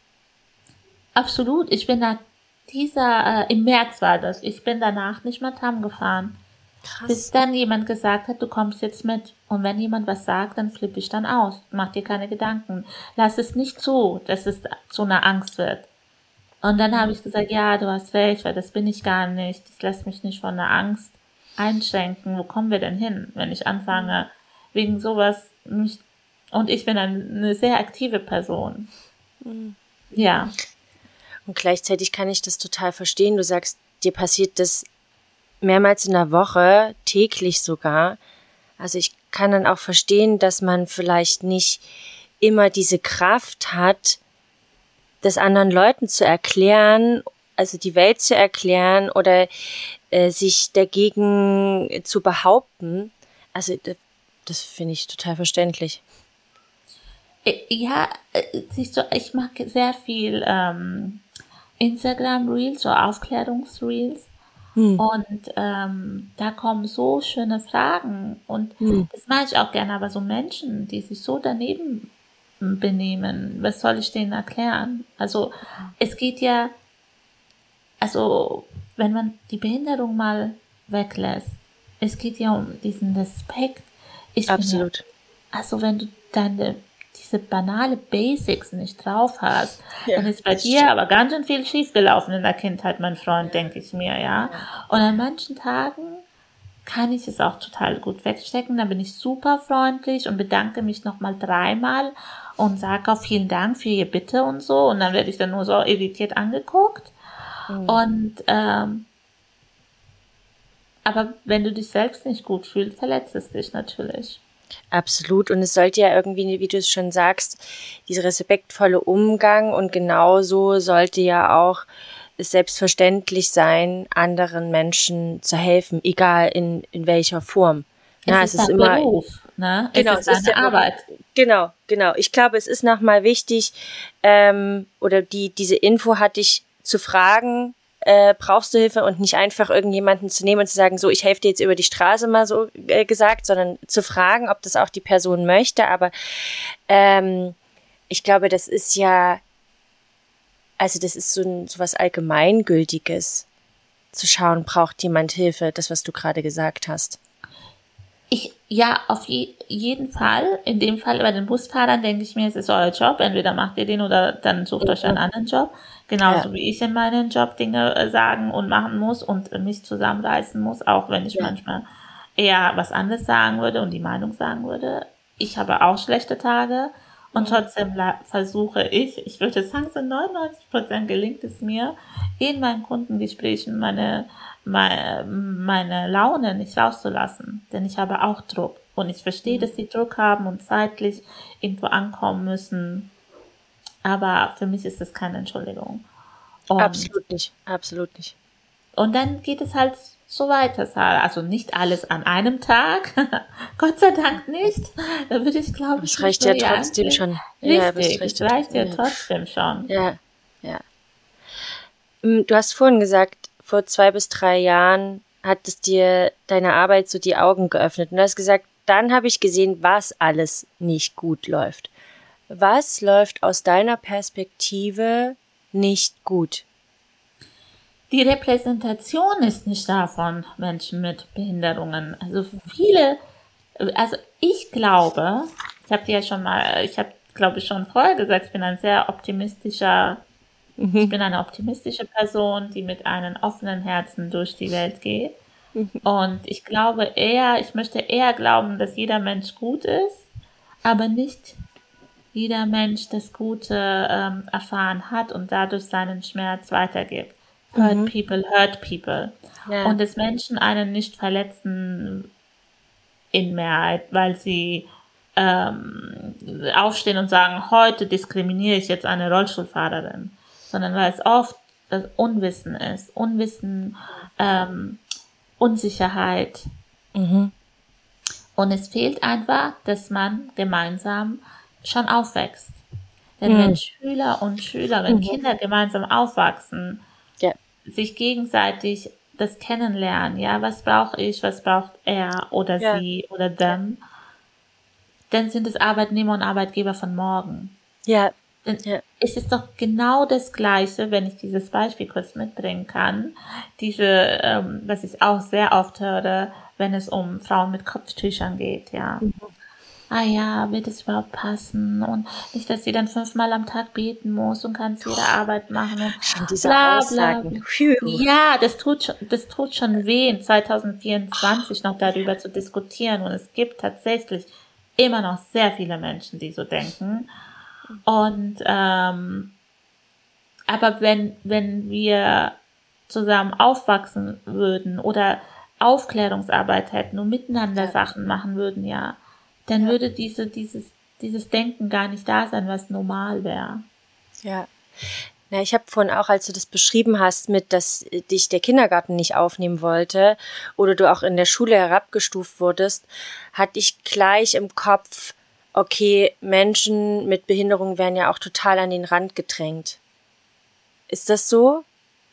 Absolut. Ich bin nach dieser, äh, im März war das, ich bin danach nicht mehr Tram gefahren. Krass. Bis dann jemand gesagt hat, du kommst jetzt mit. Und wenn jemand was sagt, dann flippe ich dann aus. Mach dir keine Gedanken. Lass es nicht zu, dass es zu einer Angst wird. Und dann habe ich gesagt, ja, du hast recht, weil das bin ich gar nicht. Das lässt mich nicht von der Angst einschränken. Wo kommen wir denn hin, wenn ich anfange, wegen sowas mich, und ich bin eine sehr aktive Person. Mhm. Ja. Und gleichzeitig kann ich das total verstehen. Du sagst, dir passiert das mehrmals in der Woche, täglich sogar. Also ich kann dann auch verstehen, dass man vielleicht nicht immer diese Kraft hat, das anderen Leuten zu erklären, also die Welt zu erklären oder äh, sich dagegen zu behaupten. Also das, das finde ich total verständlich. Ja, siehst du, ich mag sehr viel ähm, Instagram-Reels, so Aufklärungsreels. Hm. Und ähm, da kommen so schöne Fragen. Und hm. das mache ich auch gerne, aber so Menschen, die sich so daneben benehmen, was soll ich denen erklären? Also es geht ja, also wenn man die Behinderung mal weglässt, es geht ja um diesen Respekt. Ich Absolut. Ja, also wenn du deine diese banale Basics nicht drauf hast, ja, dann ist bei dir stimmt. aber ganz schön viel schiefgelaufen in der Kindheit, mein Freund, denke ich mir, ja. Und an manchen Tagen kann ich es auch total gut wegstecken, dann bin ich super freundlich und bedanke mich nochmal dreimal und sage auch vielen Dank für Ihr Bitte und so, und dann werde ich dann nur so irritiert angeguckt. Mhm. Und ähm, aber wenn du dich selbst nicht gut fühlst, verletzt es dich natürlich. Absolut. Und es sollte ja irgendwie, wie du es schon sagst, dieser respektvolle Umgang, und genauso sollte ja auch es selbstverständlich sein, anderen Menschen zu helfen, egal in, in welcher Form. Es Na, ist es ist immer Beruf, ne? Genau, es ist eine Arbeit. Genau, genau. Ich glaube, es ist nochmal wichtig, ähm, oder die diese Info hatte ich zu fragen, Äh, brauchst du Hilfe, und nicht einfach irgendjemanden zu nehmen und zu sagen, so, ich helfe dir jetzt über die Straße, mal so äh, gesagt, sondern zu fragen, ob das auch die Person möchte. Aber ähm, ich glaube, das ist ja, also das ist so, ein, so was Allgemeingültiges, zu schauen, braucht jemand Hilfe, das, was du gerade gesagt hast. Ich, ja, auf je, jeden Fall. In dem Fall bei den Busfahrern denke ich mir, es ist euer Job. Entweder macht ihr den oder dann sucht euch einen anderen Job. Genauso ja. wie ich in meinem Job Dinge äh, sagen und machen muss und äh, mich zusammenreißen muss, auch wenn ich ja. manchmal eher was anderes sagen würde und die Meinung sagen würde. Ich habe auch schlechte Tage und ja. trotzdem la- versuche ich, ich würde sagen, so neunundneunzig Prozent gelingt es mir, in meinen Kundengesprächen meine meine, meine Laune nicht rauszulassen, denn ich habe auch Druck und ich verstehe, mhm. dass sie Druck haben und zeitlich irgendwo ankommen müssen, aber für mich ist das keine Entschuldigung. Und, absolut nicht, absolut nicht. Und dann geht es halt so weiter, Sarah. Also nicht alles an einem Tag, Gott sei Dank nicht. Da würde ich, glaube ich, das reicht ja trotzdem schon. Richtig, das reicht ja trotzdem schon. Ja, ja. Du hast vorhin gesagt, vor zwei bis drei Jahren hat es dir deine Arbeit so die Augen geöffnet und du hast gesagt, dann habe ich gesehen, was alles nicht gut läuft. Was läuft aus deiner Perspektive nicht gut? Die Repräsentation ist nicht da von Menschen mit Behinderungen. Also viele, also ich glaube, ich habe dir ja schon mal, ich habe, glaube ich, schon vorher gesagt, ich bin ein sehr optimistischer, mhm. ich bin eine optimistische Person, die mit einem offenen Herzen durch die Welt geht. Mhm. Und ich glaube eher, ich möchte eher glauben, dass jeder Mensch gut ist, aber nicht jeder Mensch das Gute ähm, erfahren hat und dadurch seinen Schmerz weitergibt. Hurt mhm. people, hurt people. Ja. Und dass Menschen einen nicht verletzen in Mehrheit, weil sie ähm, aufstehen und sagen, heute diskriminiere ich jetzt eine Rollstuhlfahrerin, sondern weil es oft das Unwissen ist. Unwissen, ähm, Unsicherheit. Mhm. Und es fehlt einfach, dass man gemeinsam schon aufwächst. Denn mhm. wenn Schüler und Schüler, wenn mhm. Kinder gemeinsam aufwachsen, ja. sich gegenseitig das kennenlernen, ja, was brauche ich, was braucht er oder ja. sie oder them, ja. dann sind es Arbeitnehmer und Arbeitgeber von morgen. Ja. Denn ja. es ist doch genau das Gleiche, wenn ich dieses Beispiel kurz mitbringen kann, diese, ähm, was ich auch sehr oft höre, wenn es um Frauen mit Kopftüchern geht, ja. Mhm. Ah ja, wird es überhaupt passen? Und nicht, dass sie dann fünfmal am Tag beten muss und kann ihre Arbeit machen und schon diese bla, Aussagen. Bla, bla. Ja, das tut schon, das tut schon weh, zwanzig vierundzwanzig oh. noch darüber zu diskutieren. Und es gibt tatsächlich immer noch sehr viele Menschen, die so denken. Und ähm, aber wenn wenn wir zusammen aufwachsen würden oder Aufklärungsarbeit hätten und miteinander ja. Sachen machen würden, ja, dann ja. würde diese, dieses, dieses Denken gar nicht da sein, was normal wäre. Ja. Na, ich habe vorhin auch, als du das beschrieben hast, mit, dass dich der Kindergarten nicht aufnehmen wollte oder du auch in der Schule herabgestuft wurdest, hatte ich gleich im Kopf, okay, Menschen mit Behinderung werden ja auch total an den Rand gedrängt. Ist das so?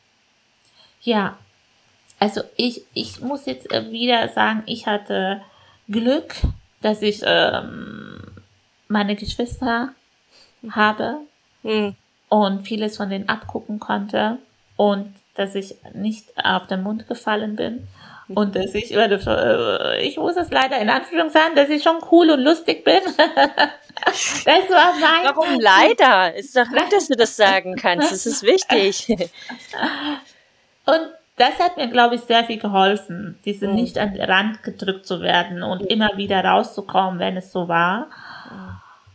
Ja. Also ich, ich muss jetzt wieder sagen, ich hatte Glück, dass ich ähm, meine Geschwister habe hm. und vieles von denen abgucken konnte und dass ich nicht auf den Mund gefallen bin und dass ich, ich muss es leider in Anführungszeichen sagen, dass ich schon cool und lustig bin. Das war mein Warum leider? Ist doch gut, dass du das sagen kannst. Das ist wichtig. Und das hat mir, glaube ich, sehr viel geholfen, diese mhm. nicht an den Rand gedrückt zu werden und mhm. immer wieder rauszukommen, wenn es so war. Mhm.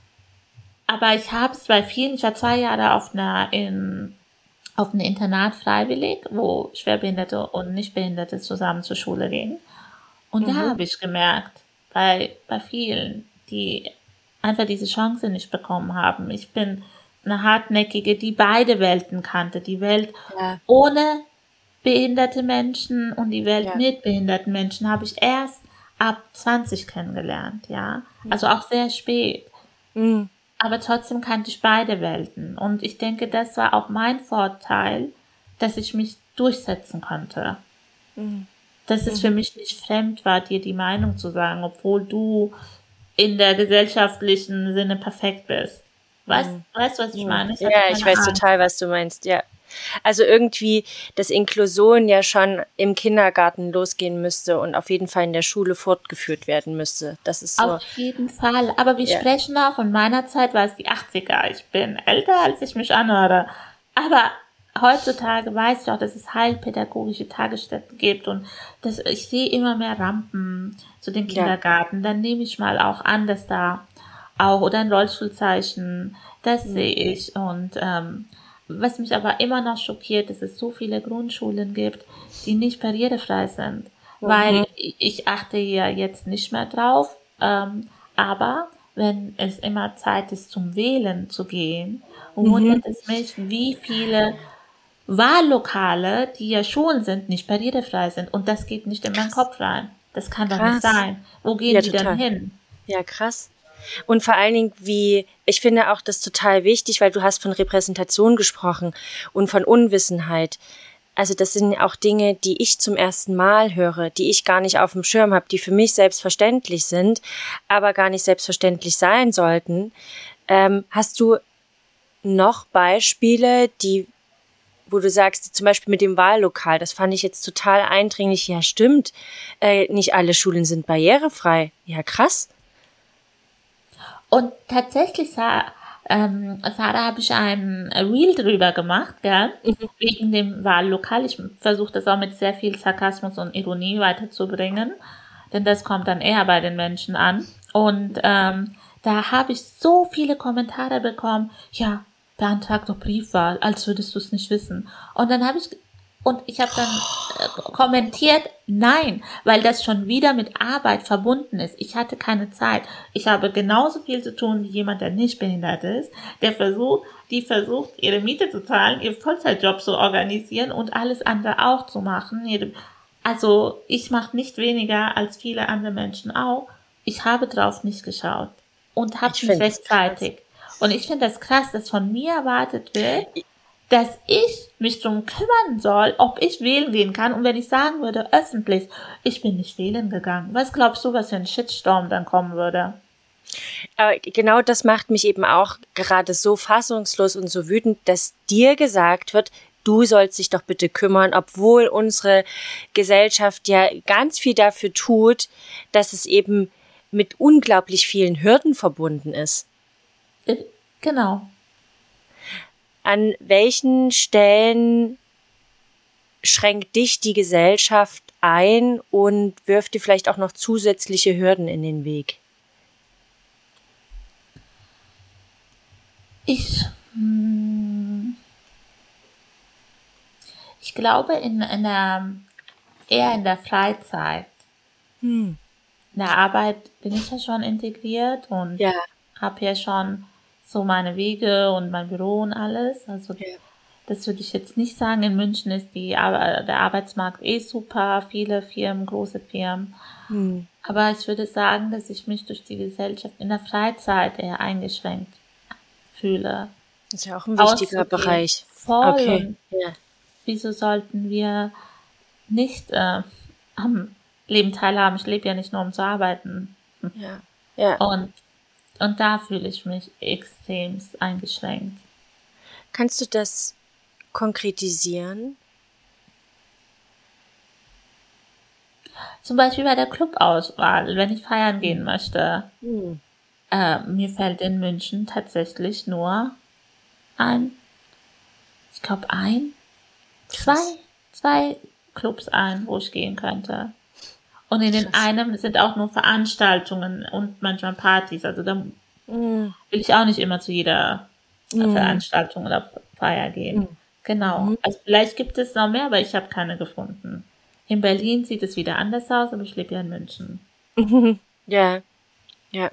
Aber ich habe es bei vielen, ich war zwei Jahre auf einer, in, auf einem Internat freiwillig, wo Schwerbehinderte und Nichtbehinderte zusammen zur Schule gehen. Und mhm. da habe ich gemerkt, bei, bei vielen, die einfach diese Chance nicht bekommen haben. Ich bin eine Hartnäckige, die beide Welten kannte. Die Welt ja. ohne behinderte Menschen und die Welt ja. mit behinderten Menschen habe ich erst ab zwanzig kennengelernt, ja. Also auch sehr spät. Mhm. Aber trotzdem kannte ich beide Welten. Und ich denke, das war auch mein Vorteil, dass ich mich durchsetzen konnte. Mhm. Dass es mhm. für mich nicht fremd war, dir die Meinung zu sagen, obwohl du in der gesellschaftlichen Sinne perfekt bist. Weißt, mhm. weißt du, was ich meine? Ich ja, ich weiß Angst. total, was du meinst, ja. Also irgendwie, dass Inklusion ja schon im Kindergarten losgehen müsste und auf jeden Fall in der Schule fortgeführt werden müsste. Das ist so. Auf jeden Fall. Aber wir ja. sprechen auch, in meiner Zeit war es die achtziger. Ich bin älter, als ich mich anhöre. Aber heutzutage weiß ich auch, dass es heilpädagogische Tagesstätten gibt und dass ich sehe immer mehr Rampen zu den Kindergarten. Ja. Dann nehme ich mal auch an, dass da auch, oder ein Rollstuhlzeichen, das mhm. sehe ich. Und ähm, was mich aber immer noch schockiert, dass es so viele Grundschulen gibt, die nicht barrierefrei sind. Mhm. Weil ich achte ja jetzt nicht mehr drauf, ähm, aber wenn es immer Zeit ist, zum Wählen zu gehen, wundert mhm. es mich, wie viele Wahllokale, die ja schon sind, nicht barrierefrei sind. Und das geht nicht in meinen Kopf rein. Das kann doch nicht sein. Wo gehen ja, die total. denn hin? Ja, krass. Und vor allen Dingen, wie, ich finde auch das total wichtig, weil du hast von Repräsentation gesprochen und von Unwissenheit. Also das sind auch Dinge, die ich zum ersten Mal höre, die ich gar nicht auf dem Schirm habe, die für mich selbstverständlich sind, aber gar nicht selbstverständlich sein sollten. Ähm, hast du noch Beispiele, die, wo du sagst, zum Beispiel mit dem Wahllokal, das fand ich jetzt total eindringlich. Ja, stimmt, äh, nicht alle Schulen sind barrierefrei. Ja, krass. Und tatsächlich, Sa- ähm, Sarah, habe ich ein Reel drüber gemacht, gell? Mhm. Wegen dem Wahllokal. Ich versuche das auch mit sehr viel Sarkasmus und Ironie weiterzubringen, denn das kommt dann eher bei den Menschen an. Und ähm, da habe ich so viele Kommentare bekommen. Ja, beantrag doch Briefwahl, als würdest du es nicht wissen. Und dann habe ich und ich habe dann äh, kommentiert, nein, weil das schon wieder mit Arbeit verbunden ist. Ich hatte keine Zeit. Ich habe genauso viel zu tun wie jemand, der nicht behindert ist, der versucht, die versucht, ihre Miete zu zahlen, ihren Vollzeitjob zu organisieren und alles andere auch zu machen. Also ich mache nicht weniger als viele andere Menschen auch. Ich habe drauf nicht geschaut und habe mich rechtzeitig. Und ich finde das krass, dass von mir erwartet wird, dass ich mich drum kümmern soll, ob ich wählen gehen kann. Und wenn ich sagen würde, öffentlich, ich bin nicht wählen gegangen, was glaubst du, was für ein Shitstorm dann kommen würde? Aber genau das macht mich eben auch gerade so fassungslos und so wütend, dass dir gesagt wird, du sollst dich doch bitte kümmern, obwohl unsere Gesellschaft ja ganz viel dafür tut, dass es eben mit unglaublich vielen Hürden verbunden ist. Genau. An welchen Stellen schränkt dich die Gesellschaft ein und wirft dir vielleicht auch noch zusätzliche Hürden in den Weg? Ich, hm, ich glaube in, in der, eher in der Freizeit. Hm. In der Arbeit bin ich ja schon integriert und ja. habe ja schon so meine Wege und mein Büro und alles. Also ja. Das würde ich jetzt nicht sagen. In München ist die Ar- der Arbeitsmarkt eh super, viele Firmen, große Firmen. Hm. Aber ich würde sagen, dass ich mich durch die Gesellschaft in der Freizeit eher eingeschränkt fühle. Das ist ja auch ein wichtiger Auszugehen. Bereich. Voll. Okay. Ja. Wieso sollten wir nicht äh, am Leben teilhaben? Ich lebe ja nicht nur, um zu arbeiten. Ja. Ja. Und, und da fühle ich mich extrem eingeschränkt. Kannst du das konkretisieren? Zum Beispiel bei der Clubauswahl, wenn ich feiern gehen möchte. Mhm. Äh, mir fällt in München tatsächlich nur ein, ich glaube ein, zwei, zwei Clubs ein, wo ich gehen könnte. Und in den einem sind auch nur Veranstaltungen und manchmal Partys. Also da mhm. will ich auch nicht immer zu jeder mhm. Veranstaltung oder Feier gehen. Mhm. Genau. Mhm. Also vielleicht gibt es noch mehr, aber ich habe keine gefunden. In Berlin sieht es wieder anders aus, aber ich lebe ja in München. Ja, ja.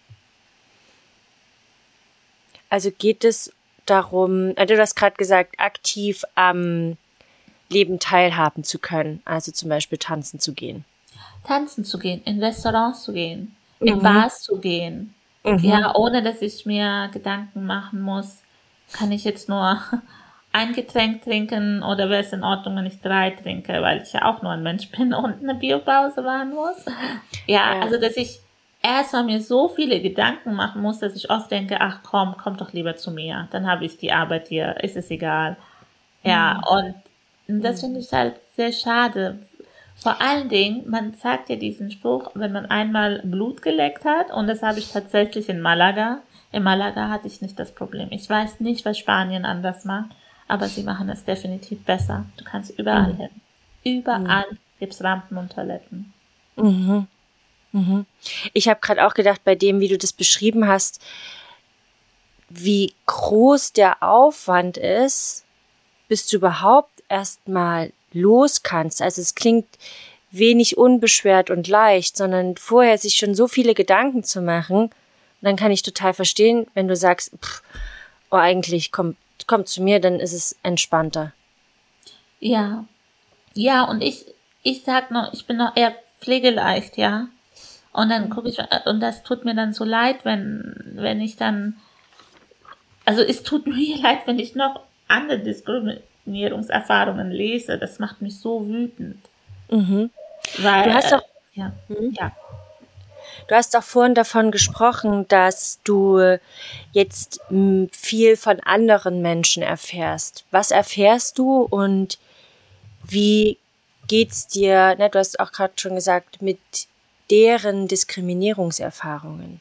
Also geht es darum, also du hast gerade gesagt, aktiv am Leben teilhaben zu können, also zum Beispiel tanzen zu gehen. Tanzen zu gehen, in Restaurants zu gehen, mhm. in Bars zu gehen. Mhm. Ja, ohne dass ich mir Gedanken machen muss, kann ich jetzt nur ein Getränk trinken oder wäre es in Ordnung, wenn ich drei trinke, weil ich ja auch nur ein Mensch bin und eine Biopause machen muss. Ja, ja. Also dass ich erstmal mir so viele Gedanken machen muss, dass ich oft denke, ach komm, komm doch lieber zu mir, dann habe ich die Arbeit hier, ist es egal. Ja, mhm. und das finde ich halt sehr schade. Vor allen Dingen, man sagt ja diesen Spruch, wenn man einmal Blut geleckt hat, und das habe ich tatsächlich in Malaga. In Malaga hatte ich nicht das Problem. Ich weiß nicht, was Spanien anders macht, aber sie machen es definitiv besser. Du kannst überall mhm. hin. Überall mhm. gibt's Rampen und Toiletten. Mhm. Mhm. Ich habe gerade auch gedacht, bei dem, wie du das beschrieben hast, wie groß der Aufwand ist, bis du überhaupt erstmal los kannst. Also es klingt wenig unbeschwert und leicht, sondern vorher sich schon so viele Gedanken zu machen. Und dann kann ich total verstehen, wenn du sagst, pff, oh, eigentlich komm, komm zu mir, dann ist es entspannter. Ja, ja, und ich, ich sag noch, ich bin noch eher pflegeleicht, ja. Und dann gucke ich, und das tut mir dann so leid, wenn, wenn ich dann, also es tut mir leid, wenn ich noch andere Diskrimin- Diskriminierungserfahrungen lese, das macht mich so wütend. Mhm. Weil, Du hast doch, äh, ja, mhm. ja. Du hast auch vorhin davon gesprochen, dass du jetzt m, viel von anderen Menschen erfährst. Was erfährst du und wie geht's dir, ne, du hast auch gerade schon gesagt, mit deren Diskriminierungserfahrungen?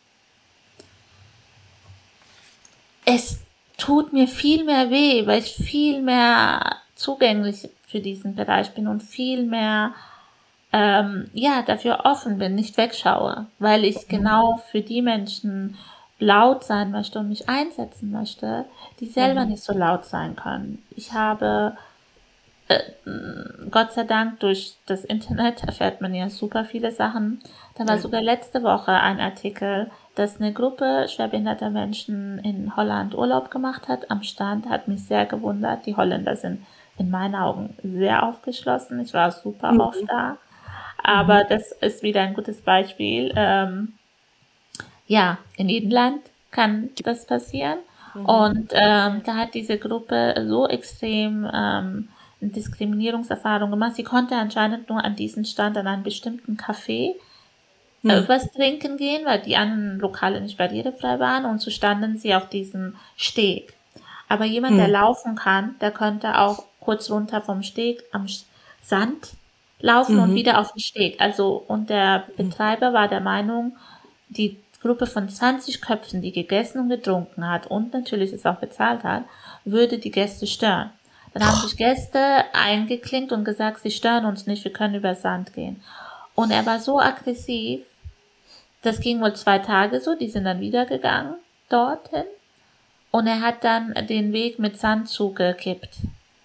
Es tut mir viel mehr weh, weil ich viel mehr zugänglich für diesen Bereich bin und viel mehr ähm, ja, dafür offen bin, nicht wegschaue, weil ich genau für die Menschen laut sein möchte und mich einsetzen möchte, die selber Mhm. nicht so laut sein können. Ich habe äh, Gott sei Dank durch das Internet erfährt man ja super viele Sachen. Da war Ja. sogar letzte Woche ein Artikel, dass eine Gruppe schwerbehinderter Menschen in Holland Urlaub gemacht hat am Strand. Hat mich sehr gewundert. Die Holländer sind in meinen Augen sehr aufgeschlossen. Ich war super Mhm. oft da. Aber das ist wieder ein gutes Beispiel. Ähm, ja, in jedem Land kann das passieren. Mhm. Und ähm, da hat diese Gruppe so extrem ähm, eine Diskriminierungserfahrung gemacht. Sie konnte anscheinend nur an diesen Stand, an einem bestimmten Café äh, Mhm. was trinken gehen, weil die anderen Lokale nicht barrierefrei waren. Und so standen sie auf diesem Steg. Aber jemand, der Mhm. laufen kann, der könnte auch kurz runter vom Steg am Sand laufen und Mhm. wieder auf den Steg. Also, und der Betreiber war der Meinung, die Gruppe von zwanzig Köpfen, die gegessen und getrunken hat und natürlich es auch bezahlt hat, würde die Gäste stören. Dann haben sich Gäste eingeklinkt und gesagt, sie stören uns nicht, wir können über Sand gehen. Und er war so aggressiv, das ging wohl zwei Tage so, die sind dann wieder gegangen dorthin. Und er hat dann den Weg mit Sand zugekippt.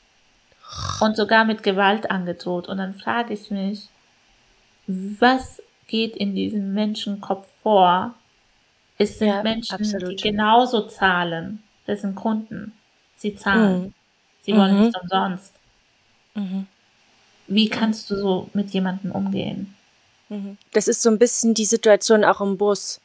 Und sogar mit Gewalt angedroht. Und dann frage ich mich, was geht in diesem Menschenkopf vor? Es sind Ja, Menschen, die absolut. genauso zahlen. Das sind Kunden. Sie zahlen. Mhm. Sie wollen Mhm. nicht umsonst. Mhm. Wie kannst du so mit jemandem umgehen? Mhm. Das ist so ein bisschen die Situation auch im Bus.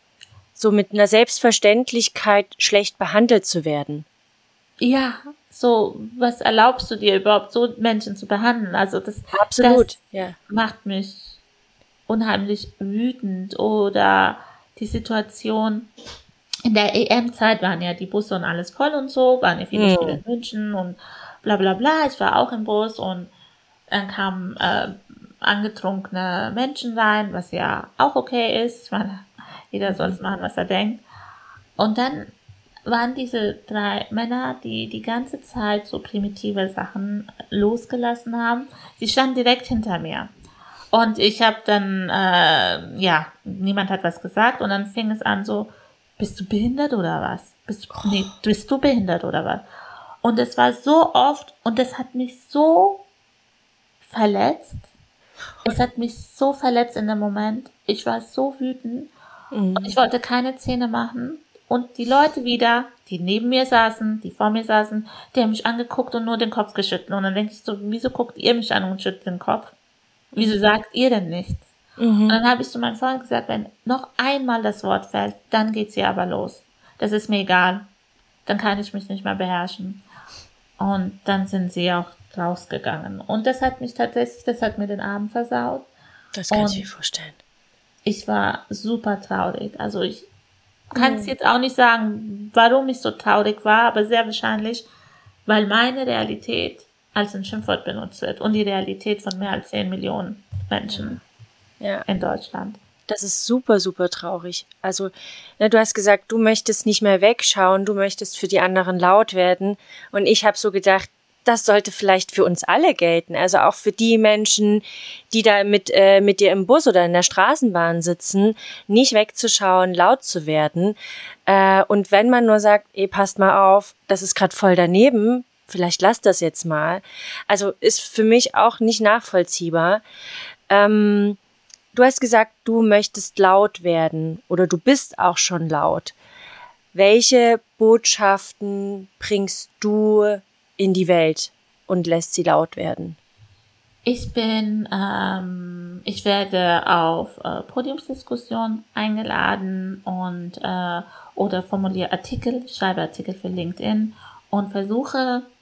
So mit einer Selbstverständlichkeit schlecht behandelt zu werden. Ja, so, was erlaubst du dir überhaupt, so Menschen zu behandeln? Also das, Absolut, das ja. macht mich unheimlich wütend. Oder die Situation, in der E M-Zeit waren ja die Busse und alles voll und so, waren ja viele Spiele Mhm. in München und bla bla bla. Ich war auch im Bus und dann kamen äh, angetrunkene Menschen rein, was ja auch okay ist. Ich meine, jeder soll es machen, was er denkt. Und dann waren diese drei Männer, die die ganze Zeit so primitive Sachen losgelassen haben. Sie standen direkt hinter mir. Und ich habe dann, äh, ja, niemand hat was gesagt und dann fing es an so, bist du behindert oder was? Bist du, nee, bist du behindert oder was? Und es war so oft und das hat mich so verletzt. Es hat mich so verletzt in dem Moment. Ich war so wütend und ich wollte keine Szene machen. Und die Leute wieder, die neben mir saßen, die vor mir saßen, die haben mich angeguckt und nur den Kopf geschüttelt. Und dann denke ich so, wieso guckt ihr mich an und schüttelt den Kopf? Wieso sagt ihr denn nichts? Mhm. Und dann habe ich zu meinem Freund gesagt, wenn noch einmal das Wort fällt, dann geht's hier aber los. Das ist mir egal. Dann kann ich mich nicht mehr beherrschen. Und dann sind sie auch rausgegangen. Und das hat mich tatsächlich, das hat mir den Abend versaut. Das kann ich Und mir vorstellen. ich war super traurig. Also ich kann es jetzt auch nicht sagen, warum ich so traurig war, aber sehr wahrscheinlich, weil meine Realität als ein Schimpfwort benutzt wird und die Realität von mehr als zehn Millionen Menschen Ja. in Deutschland. Das ist super, super traurig. Also, ne, du hast gesagt, du möchtest nicht mehr wegschauen, du möchtest für die anderen laut werden. Und ich habe so gedacht, das sollte vielleicht für uns alle gelten. Also auch für die Menschen, die da mit, äh, mit dir im Bus oder in der Straßenbahn sitzen, nicht wegzuschauen, laut zu werden. Äh, und wenn man nur sagt, ey, passt mal auf, das ist gerade voll daneben, vielleicht lass das jetzt mal. Also ist für mich auch nicht nachvollziehbar. Ähm, Du hast gesagt, du möchtest laut werden oder du bist auch schon laut. Welche Botschaften bringst du in die Welt und lässt sie laut werden? Ich bin, ähm, ich werde auf äh, Podiumsdiskussionen eingeladen und äh, oder formuliere Artikel, schreibe Artikel für LinkedIn und versuche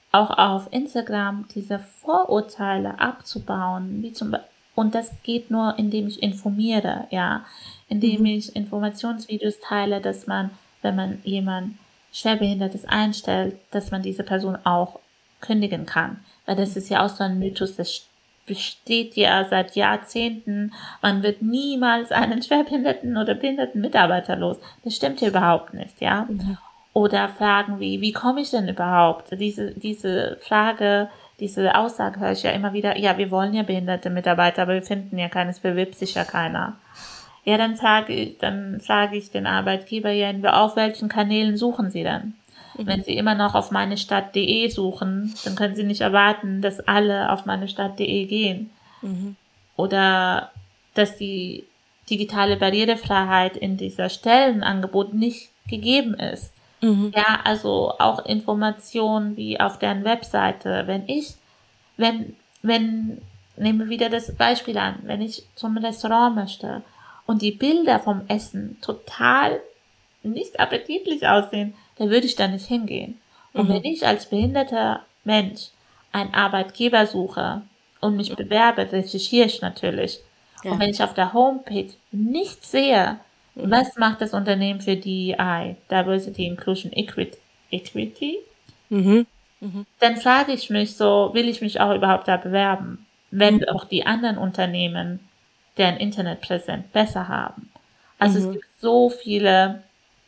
auch auf Instagram diese Vorurteile abzubauen, wie zum Be- und das geht nur, indem ich informiere, ja, indem Mhm. ich Informationsvideos teile, dass man, wenn man jemand Schwerbehindertes einstellt, dass man diese Person auch kündigen kann, weil das ist ja auch so ein Mythos, das besteht ja seit Jahrzehnten, man wird niemals einen schwerbehinderten oder behinderten Mitarbeiter los. Das stimmt hier überhaupt nicht, ja. Mhm. Oder Fragen wie, wie komme ich denn überhaupt? Diese, diese Frage, diese Aussage höre ich ja immer wieder, ja, wir wollen ja behinderte Mitarbeiter, aber wir finden ja keines, bewirbt sich ja keiner. Ja, dann frage ich, dann frage ich den Arbeitgeber ja, auf welchen Kanälen suchen Sie denn? Mhm. Wenn Sie immer noch auf meinestadt.de suchen, dann können Sie nicht erwarten, dass alle auf meinestadt.de gehen. Mhm. Oder dass die digitale Barrierefreiheit in dieser Stellenangebot nicht gegeben ist. Mhm. Ja, also auch Informationen wie auf deren Webseite. Wenn ich, wenn, wenn, nehmen wir wieder das Beispiel an, wenn ich zum Restaurant möchte und die Bilder vom Essen total nicht appetitlich aussehen, dann würde ich da nicht hingehen. Und mhm. wenn ich als behinderter Mensch einen Arbeitgeber suche und mich bewerbe, recherchiere ich natürlich. Ja. Und wenn ich auf der Homepage nichts sehe, mhm. was macht das Unternehmen für D E I, Diversity, Inclusion, Equity, Equity? Mhm. Mhm. Dann frage ich mich so, will ich mich auch überhaupt da bewerben, wenn mhm. auch die anderen Unternehmen deren Internetpräsenz besser haben. Also mhm. es gibt so viele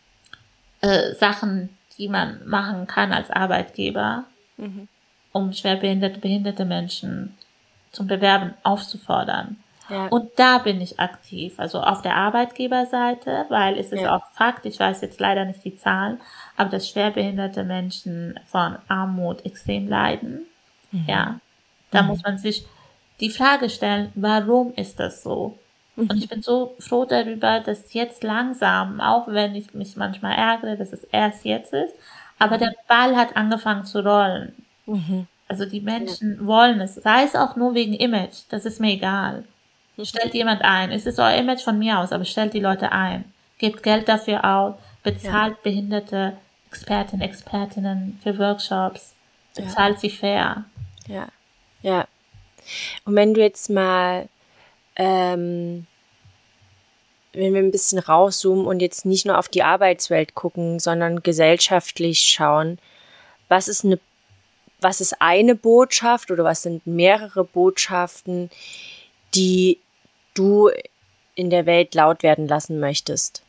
äh, Sachen, die man machen kann als Arbeitgeber, mhm. um schwerbehinderte, behinderte Menschen zum Bewerben aufzufordern. Ja. Und da bin ich aktiv, also auf der Arbeitgeberseite, weil es ist ja. auch Fakt, ich weiß jetzt leider nicht die Zahlen, aber dass schwerbehinderte Menschen von Armut extrem leiden. Mhm. Ja, da mhm. muss man sich die Frage stellen, warum ist das so? Mhm. Und ich bin so froh darüber, dass jetzt langsam, auch wenn ich mich manchmal ärgere, dass es erst jetzt ist, aber mhm. der Ball hat angefangen zu rollen. Mhm. Also die Menschen ja. wollen es, sei es auch nur wegen Image, das ist mir egal. Stellt jemand ein. Es ist euer Image von mir aus, aber stellt die Leute ein. Gebt Geld dafür aus, bezahlt ja. behinderte Expertinnen, Expertinnen für Workshops, bezahlt ja. sie fair. Ja, ja. Und wenn du jetzt mal, ähm, wenn wir ein bisschen rauszoomen und jetzt nicht nur auf die Arbeitswelt gucken, sondern gesellschaftlich schauen, was ist eine, was ist eine Botschaft oder was sind mehrere Botschaften, die du in der Welt laut werden lassen möchtest?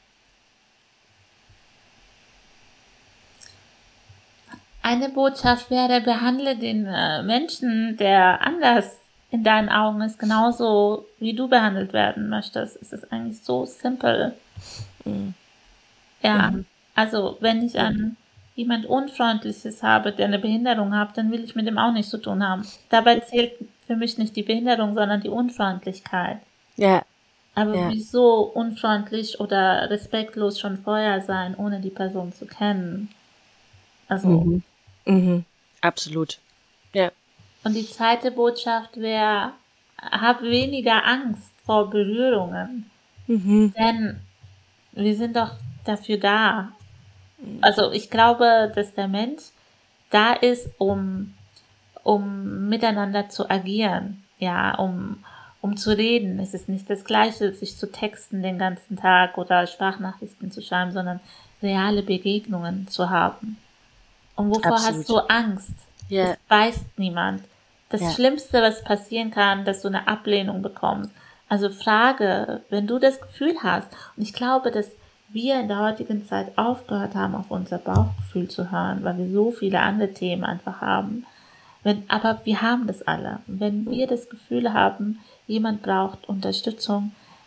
Eine Botschaft wäre, behandle den äh, Menschen, der anders in deinen Augen ist, genauso wie du behandelt werden möchtest. Es ist eigentlich so simpel. Mhm. Ja, mhm. Also wenn ich an jemand Unfreundliches habe, der eine Behinderung hat, dann will ich mit dem auch nichts zu tun haben. Dabei zählt für mich nicht die Behinderung, sondern die Unfreundlichkeit. Ja. Aber ja. wieso unfreundlich oder respektlos schon vorher sein, ohne die Person zu kennen? Also. Mhm. Mhm. Absolut. Ja. Und die zweite Botschaft wäre, hab weniger Angst vor Berührungen. Mhm. Denn wir sind doch dafür da. Also ich glaube, dass der Mensch da ist, um, um miteinander zu agieren. Ja, um um zu reden. Es ist nicht das Gleiche, sich zu texten den ganzen Tag oder Sprachnachrichten zu schreiben, sondern reale Begegnungen zu haben. Und wovor Absolut. Hast du Angst? Yeah. Das weiß niemand. Das yeah. Schlimmste, was passieren kann, dass du eine Ablehnung bekommst. Also frage, wenn du das Gefühl hast. Und ich glaube, dass wir in der heutigen Zeit aufgehört haben, auf unser Bauchgefühl zu hören, weil wir so viele andere Themen einfach haben. Wenn, aber wir haben das alle. Wenn wir das Gefühl haben, jemand braucht Unterstützung,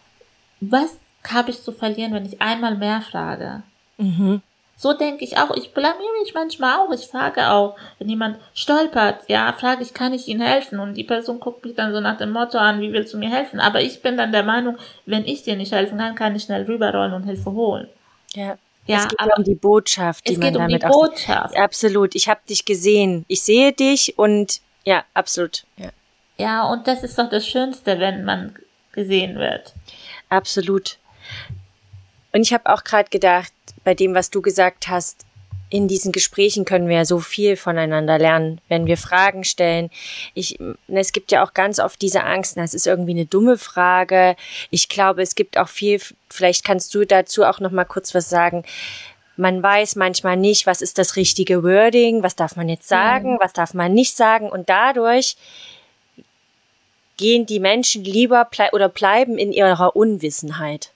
was habe ich zu verlieren, wenn ich einmal mehr frage? Mhm. So denke ich auch. Ich blamiere mich manchmal auch. Ich frage auch, wenn jemand stolpert, ja, frage ich, kann ich Ihnen helfen? Und die Person guckt mich dann so nach dem Motto an, wie willst du mir helfen? Aber ich bin dann der Meinung, wenn ich dir nicht helfen kann, kann ich schnell rüberrollen und Hilfe holen. Ja. Ja, es geht aber um die Botschaft, die es man geht um damit die Botschaft. Auch, absolut. Ich habe dich gesehen. Ich sehe dich und ja, absolut. Ja. Ja, und das ist doch das Schönste, wenn man gesehen wird. Absolut. Und ich habe auch gerade gedacht, bei dem, was du gesagt hast, in diesen Gesprächen können wir ja so viel voneinander lernen, wenn wir Fragen stellen. Ich, es gibt ja auch ganz oft diese Angst, na, es ist irgendwie eine dumme Frage. Ich glaube, es gibt auch viel, vielleicht kannst du dazu auch noch mal kurz was sagen. Man weiß manchmal nicht, was ist das richtige Wording, was darf man jetzt sagen, mhm. was darf man nicht sagen. Und dadurch gehen die Menschen lieber ble- oder bleiben in ihrer Unwissenheit.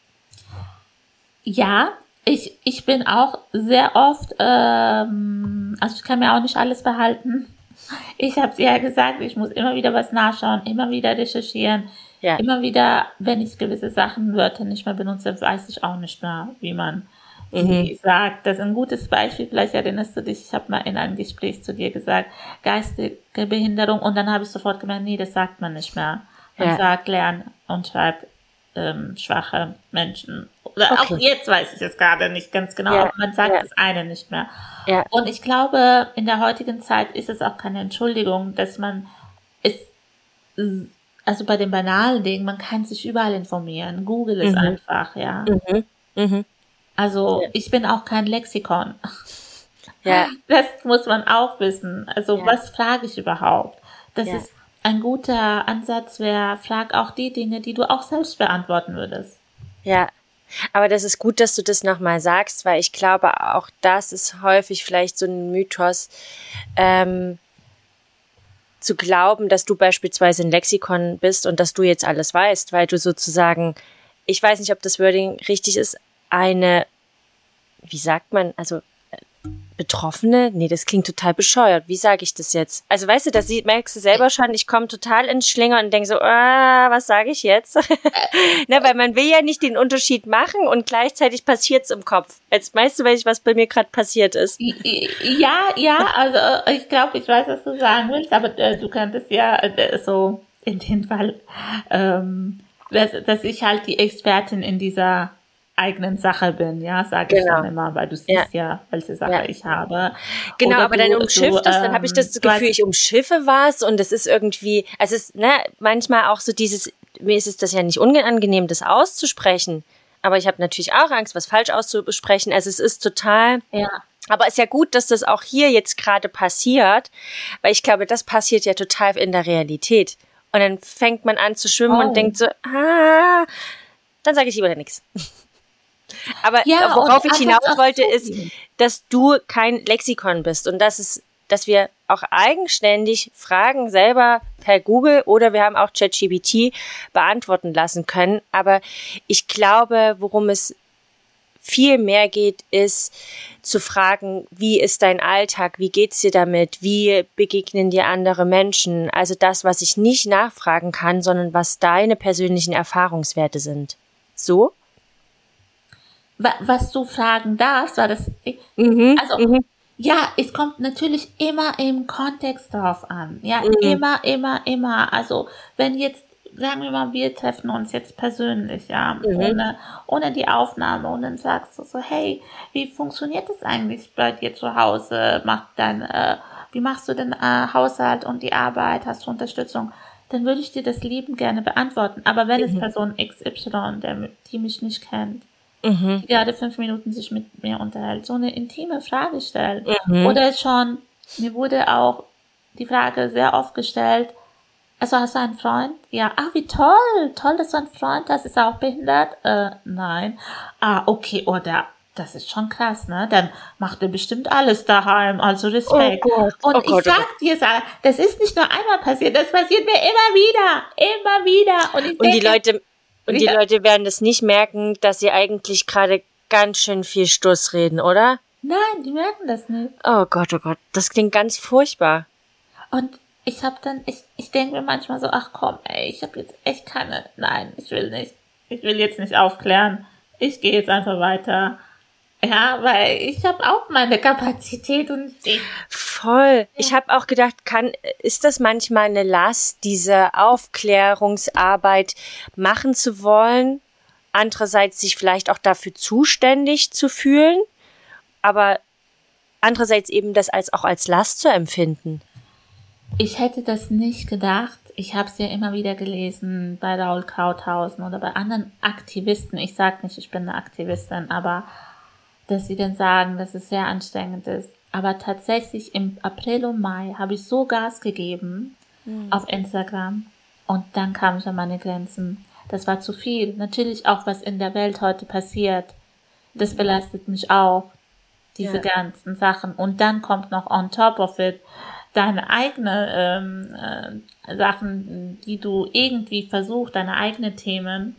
Ja, ich, ich bin auch sehr oft, ähm, also ich kann mir auch nicht alles behalten. Ich habe es ja gesagt, ich muss immer wieder was nachschauen, immer wieder recherchieren, ja. immer wieder, wenn ich gewisse Sachen, Wörter nicht mehr benutze, weiß ich auch nicht mehr, wie man mhm. sie sagt. Das ist ein gutes Beispiel, vielleicht erinnerst du dich, ich habe mal in einem Gespräch zu dir gesagt, geistige Behinderung, und dann habe ich sofort gemerkt, nee, das sagt man nicht mehr. Man ja. sagt, lern und schreibt ähm, schwache Menschen. Oder okay. Auch jetzt weiß ich es gerade nicht ganz genau, ja. aber man sagt ja. das eine nicht mehr. Ja. Und ich glaube, in der heutigen Zeit ist es auch keine Entschuldigung, dass man es, also bei den banalen Dingen, man kann sich überall informieren. Google ist mhm. einfach, ja. Mhm. Mhm. Also ja. ich bin auch kein Lexikon. Ja. Das muss man auch wissen. Also ja. was frage ich überhaupt? Das ja. ist ein guter Ansatz, wäre, frag auch die Dinge, die du auch selbst beantworten würdest. Ja, aber das ist gut, dass du das nochmal sagst, weil ich glaube, auch das ist häufig vielleicht so ein Mythos, ähm, zu glauben, dass du beispielsweise ein Lexikon bist und dass du jetzt alles weißt, weil du sozusagen, ich weiß nicht, ob das Wording richtig ist, eine, wie sagt man, also Betroffene? Nee, das klingt total bescheuert. Wie sage ich das jetzt? Also weißt du, da merkst du selber schon, ich komme total ins Schlinger und denke so, ah, was sage ich jetzt? Ne, weil man will ja nicht den Unterschied machen und gleichzeitig passiert's im Kopf. Jetzt weißt du, was bei mir gerade passiert ist. Ja, ja, also ich glaube, ich weiß, was du sagen willst, aber äh, du könntest ja äh, so in dem Fall, ähm, dass, dass ich halt die Expertin in dieser eigenen Sache bin, ja, sage genau. ich dann immer, weil du siehst ja, ja welche Sache ja. ich habe. Genau, Oder aber du, dann umschifft es, ähm, dann habe ich das Gefühl, weißt, ich umschiffe was und es ist irgendwie, also es ist ne, manchmal auch so dieses, mir ist es das ja nicht unangenehm, das auszusprechen, aber ich habe natürlich auch Angst, was falsch auszusprechen, also es ist total, ja. aber es ist ja gut, dass das auch hier jetzt gerade passiert, weil ich glaube, das passiert ja total in der Realität und dann fängt man an zu schwimmen oh. und denkt so, ah, dann sage ich lieber nichts. Aber ja, worauf ich hinaus wollte, ist, dass du kein Lexikon bist und dass es, dass wir auch eigenständig Fragen selber per Google oder wir haben auch ChatGPT beantworten lassen können. Aber ich glaube, worum es viel mehr geht, ist zu fragen, wie ist dein Alltag, wie geht's dir damit, wie begegnen dir andere Menschen? Also das, was ich nicht nachfragen kann, sondern was deine persönlichen Erfahrungswerte sind. So? Was du fragen darfst, war das, mhm, also, mhm. ja, es kommt natürlich immer im Kontext drauf an, ja, mhm. immer, immer, immer, also, wenn jetzt, sagen wir mal, wir treffen uns jetzt persönlich, ja, mhm. ohne, ohne die Aufnahme und dann sagst du so, hey, wie funktioniert das eigentlich bei dir zu Hause, macht dein, äh, wie machst du den äh, Haushalt und die Arbeit, hast du Unterstützung, dann würde ich dir das liebend gerne beantworten, aber wenn mhm. es Person X Y, der, die mich nicht kennt, Mhm. die gerade fünf Minuten sich mit mir unterhält, so eine intime Frage stellt. Mhm. Oder schon, mir wurde auch die Frage sehr oft gestellt, also hast du einen Freund? Ja, ach wie toll, toll, dass du einen Freund hast, ist er auch behindert? Äh, nein. Ah, okay, oder, das ist schon krass, ne? Dann macht er bestimmt alles daheim, also Respekt. Oh Gott, und oh ich Gott, sag oh dir, Sarah, das ist nicht nur einmal passiert, das passiert mir immer wieder, immer wieder. Und, ich und denke, die Leute... Und die ja. Leute werden das nicht merken, dass sie eigentlich gerade ganz schön viel Stuss reden, oder? Nein, die merken das nicht. Oh Gott, oh Gott, das klingt ganz furchtbar. Und ich hab dann, ich, ich denke mir manchmal so, ach komm, ey, ich habe jetzt echt keine, nein, ich will nicht. Ich will jetzt nicht aufklären. Ich gehe jetzt einfach weiter. Ja, weil ich habe auch meine Kapazität und ich... Voll. Ja. Ich habe auch gedacht, kann ist das manchmal eine Last, diese Aufklärungsarbeit machen zu wollen, andererseits sich vielleicht auch dafür zuständig zu fühlen, aber andererseits eben das als auch als Last zu empfinden. Ich hätte das nicht gedacht. Ich habe es ja immer wieder gelesen bei Raoul Krauthausen oder bei anderen Aktivisten. Ich sage nicht, ich bin eine Aktivistin, aber dass sie dann sagen, dass es sehr anstrengend ist. Aber tatsächlich im April und Mai habe ich so Gas gegeben mhm. auf Instagram und dann kam ich an meine Grenzen. Das war zu viel. Natürlich auch, was in der Welt heute passiert. Das belastet mich auch. Diese ja. ganzen Sachen. Und dann kommt noch on top of it deine eigene ähm, äh, Sachen, die du irgendwie versuchst, deine eigenen Themen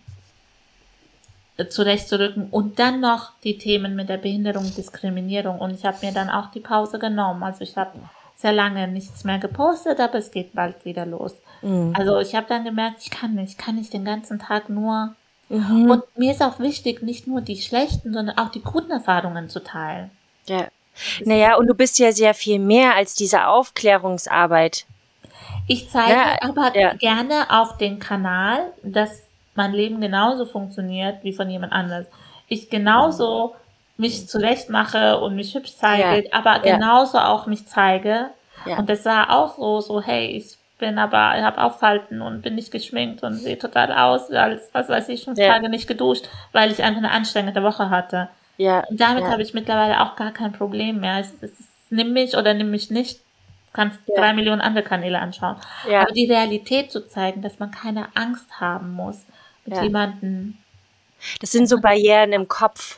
äh, zurechtzurücken und dann noch die Themen mit der Behinderung, Diskriminierung. Und ich habe mir dann auch die Pause genommen. Also ich habe sehr lange nichts mehr gepostet, aber es geht bald wieder los. Mhm. Also ich habe dann gemerkt, ich kann nicht, ich kann nicht den ganzen Tag nur. Mhm. Und mir ist auch wichtig, nicht nur die schlechten, sondern auch die guten Erfahrungen zu teilen. Ja. Naja, und du bist ja sehr viel mehr als diese Aufklärungsarbeit. Ich zeige ja, aber ja. gerne auf den Kanal, dass mein Leben genauso funktioniert wie von jemand anderes. Ich genauso mich zurecht mache und mich hübsch zeige, ja. aber genauso ja. auch mich zeige. Ja. Und das war auch so, so, hey, ich bin aber, ich habe Auffalten und bin nicht geschminkt und sehe total aus, als, was weiß ich, fünf ja. Tage nicht geduscht, weil ich einfach eine anstrengende Woche hatte. Ja, und damit ja. habe ich mittlerweile auch gar kein Problem mehr. Es, es, es, nimm mich oder nimm mich nicht. Du kannst ja. drei Millionen andere Kanäle anschauen. Ja. Aber die Realität zu zeigen, dass man keine Angst haben muss mit ja. jemandem. Das sind so Barrieren im Kopf.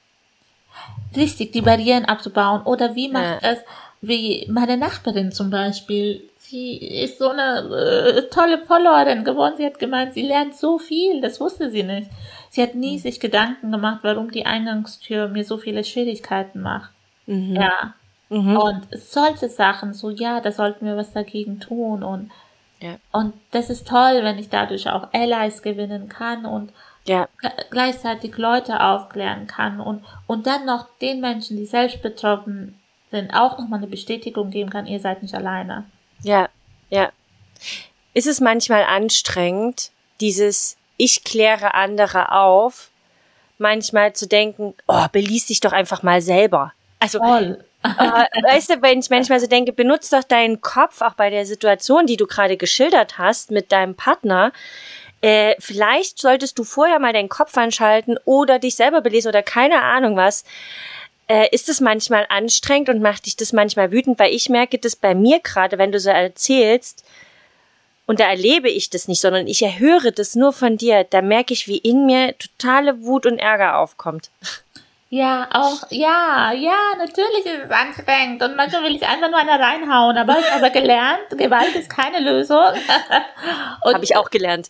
Richtig, die Barrieren abzubauen. Oder wie macht ja. es, wie meine Nachbarin zum Beispiel. Sie ist so eine äh, tolle Followerin geworden. Sie hat gemeint, sie lernt so viel. Das wusste sie nicht. Sie hat nie mhm. sich Gedanken gemacht, warum die Eingangstür mir so viele Schwierigkeiten macht. Mhm. Ja. Mhm. Und solche Sachen, so ja, da sollten wir was dagegen tun. Und, ja. und das ist toll, wenn ich dadurch auch Allies gewinnen kann und ja. g- gleichzeitig Leute aufklären kann und, und dann noch den Menschen, die selbst betroffen sind, auch nochmal eine Bestätigung geben kann, ihr seid nicht alleine. Ja, ja. Ist es manchmal anstrengend, dieses ich kläre andere auf, manchmal zu denken, oh, beließ dich doch einfach mal selber. Also, Voll. äh, weißt du, wenn ich manchmal so denke, benutz doch deinen Kopf, auch bei der Situation, die du gerade geschildert hast mit deinem Partner. Äh, vielleicht solltest du vorher mal deinen Kopf anschalten oder dich selber belesen oder keine Ahnung was. Äh, ist es manchmal anstrengend und macht dich das manchmal wütend, weil ich merke das bei mir gerade, wenn du so erzählst, und da erlebe ich das nicht, sondern ich erhöre das nur von dir. Da merke ich, wie in mir totale Wut und Ärger aufkommt. Ja, auch, ja, ja, natürlich ist es anstrengend. Und manchmal will ich einfach nur eine reinhauen. Aber ich habe gelernt, Gewalt ist keine Lösung. Habe ich auch gelernt.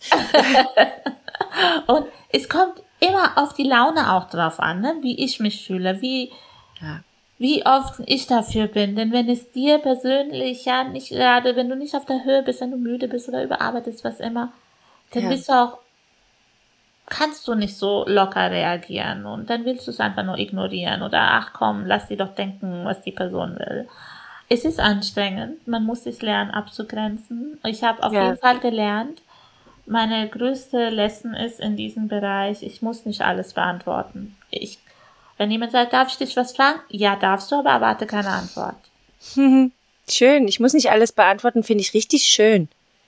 Und es kommt immer auf die Laune auch drauf an, ne? Wie ich mich fühle, wie... Ja. Wie oft ich dafür bin, denn wenn es dir persönlich ja nicht gerade, wenn du nicht auf der Höhe bist, wenn du müde bist oder überarbeitest, was immer, dann ja. bist du auch, kannst du nicht so locker reagieren und dann willst du es einfach nur ignorieren oder ach komm, lass sie doch denken, was die Person will. Es ist anstrengend, man muss sich lernen abzugrenzen. Ich habe auf ja. jeden Fall gelernt, meine größte Lesson ist in diesem Bereich, ich muss nicht alles beantworten. Ich Wenn jemand sagt, darf ich dich was fragen? Ja, darfst du, aber erwarte keine Antwort. Schön. Ich muss nicht alles beantworten, finde ich richtig schön.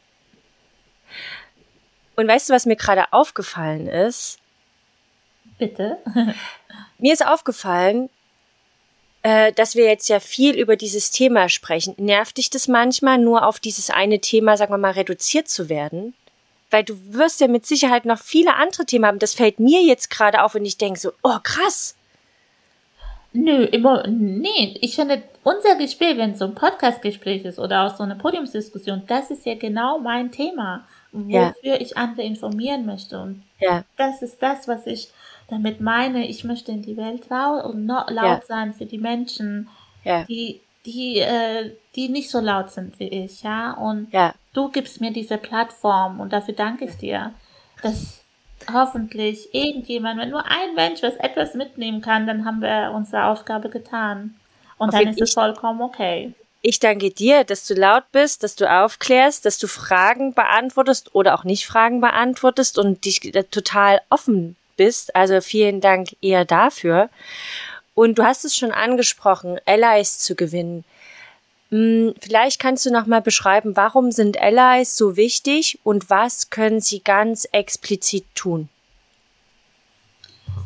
Und weißt du, was mir gerade aufgefallen ist? Bitte? Mir ist aufgefallen, äh, dass wir jetzt ja viel über dieses Thema sprechen. Nervt dich das manchmal, nur auf dieses eine Thema, sagen wir mal, reduziert zu werden? Weil du wirst ja mit Sicherheit noch viele andere Themen haben. Das fällt mir jetzt gerade auf und ich denke so, oh krass. Nö, immer, nee, ich finde, unser Gespräch, wenn es so ein Podcast-Gespräch ist oder auch so eine Podiumsdiskussion, das ist ja genau mein Thema, wofür ja. ich andere informieren möchte. Und ja. das ist das, was ich damit meine. Ich möchte in die Welt laut und no, laut ja. sein für die Menschen, ja. die, die, äh, die nicht so laut sind wie ich, ja. Und ja. du gibst mir diese Plattform und dafür danke ich dir, dass hoffentlich irgendjemand, wenn nur ein Mensch was etwas mitnehmen kann, dann haben wir unsere Aufgabe getan. Und Auf dann ist es vollkommen okay. Ich danke dir, dass du laut bist, dass du aufklärst, dass du Fragen beantwortest oder auch nicht Fragen beantwortest und dich total offen bist. Also vielen Dank eher dafür. Und du hast es schon angesprochen, Allies zu gewinnen. Vielleicht kannst du noch mal beschreiben, warum sind Allies so wichtig und was können sie ganz explizit tun?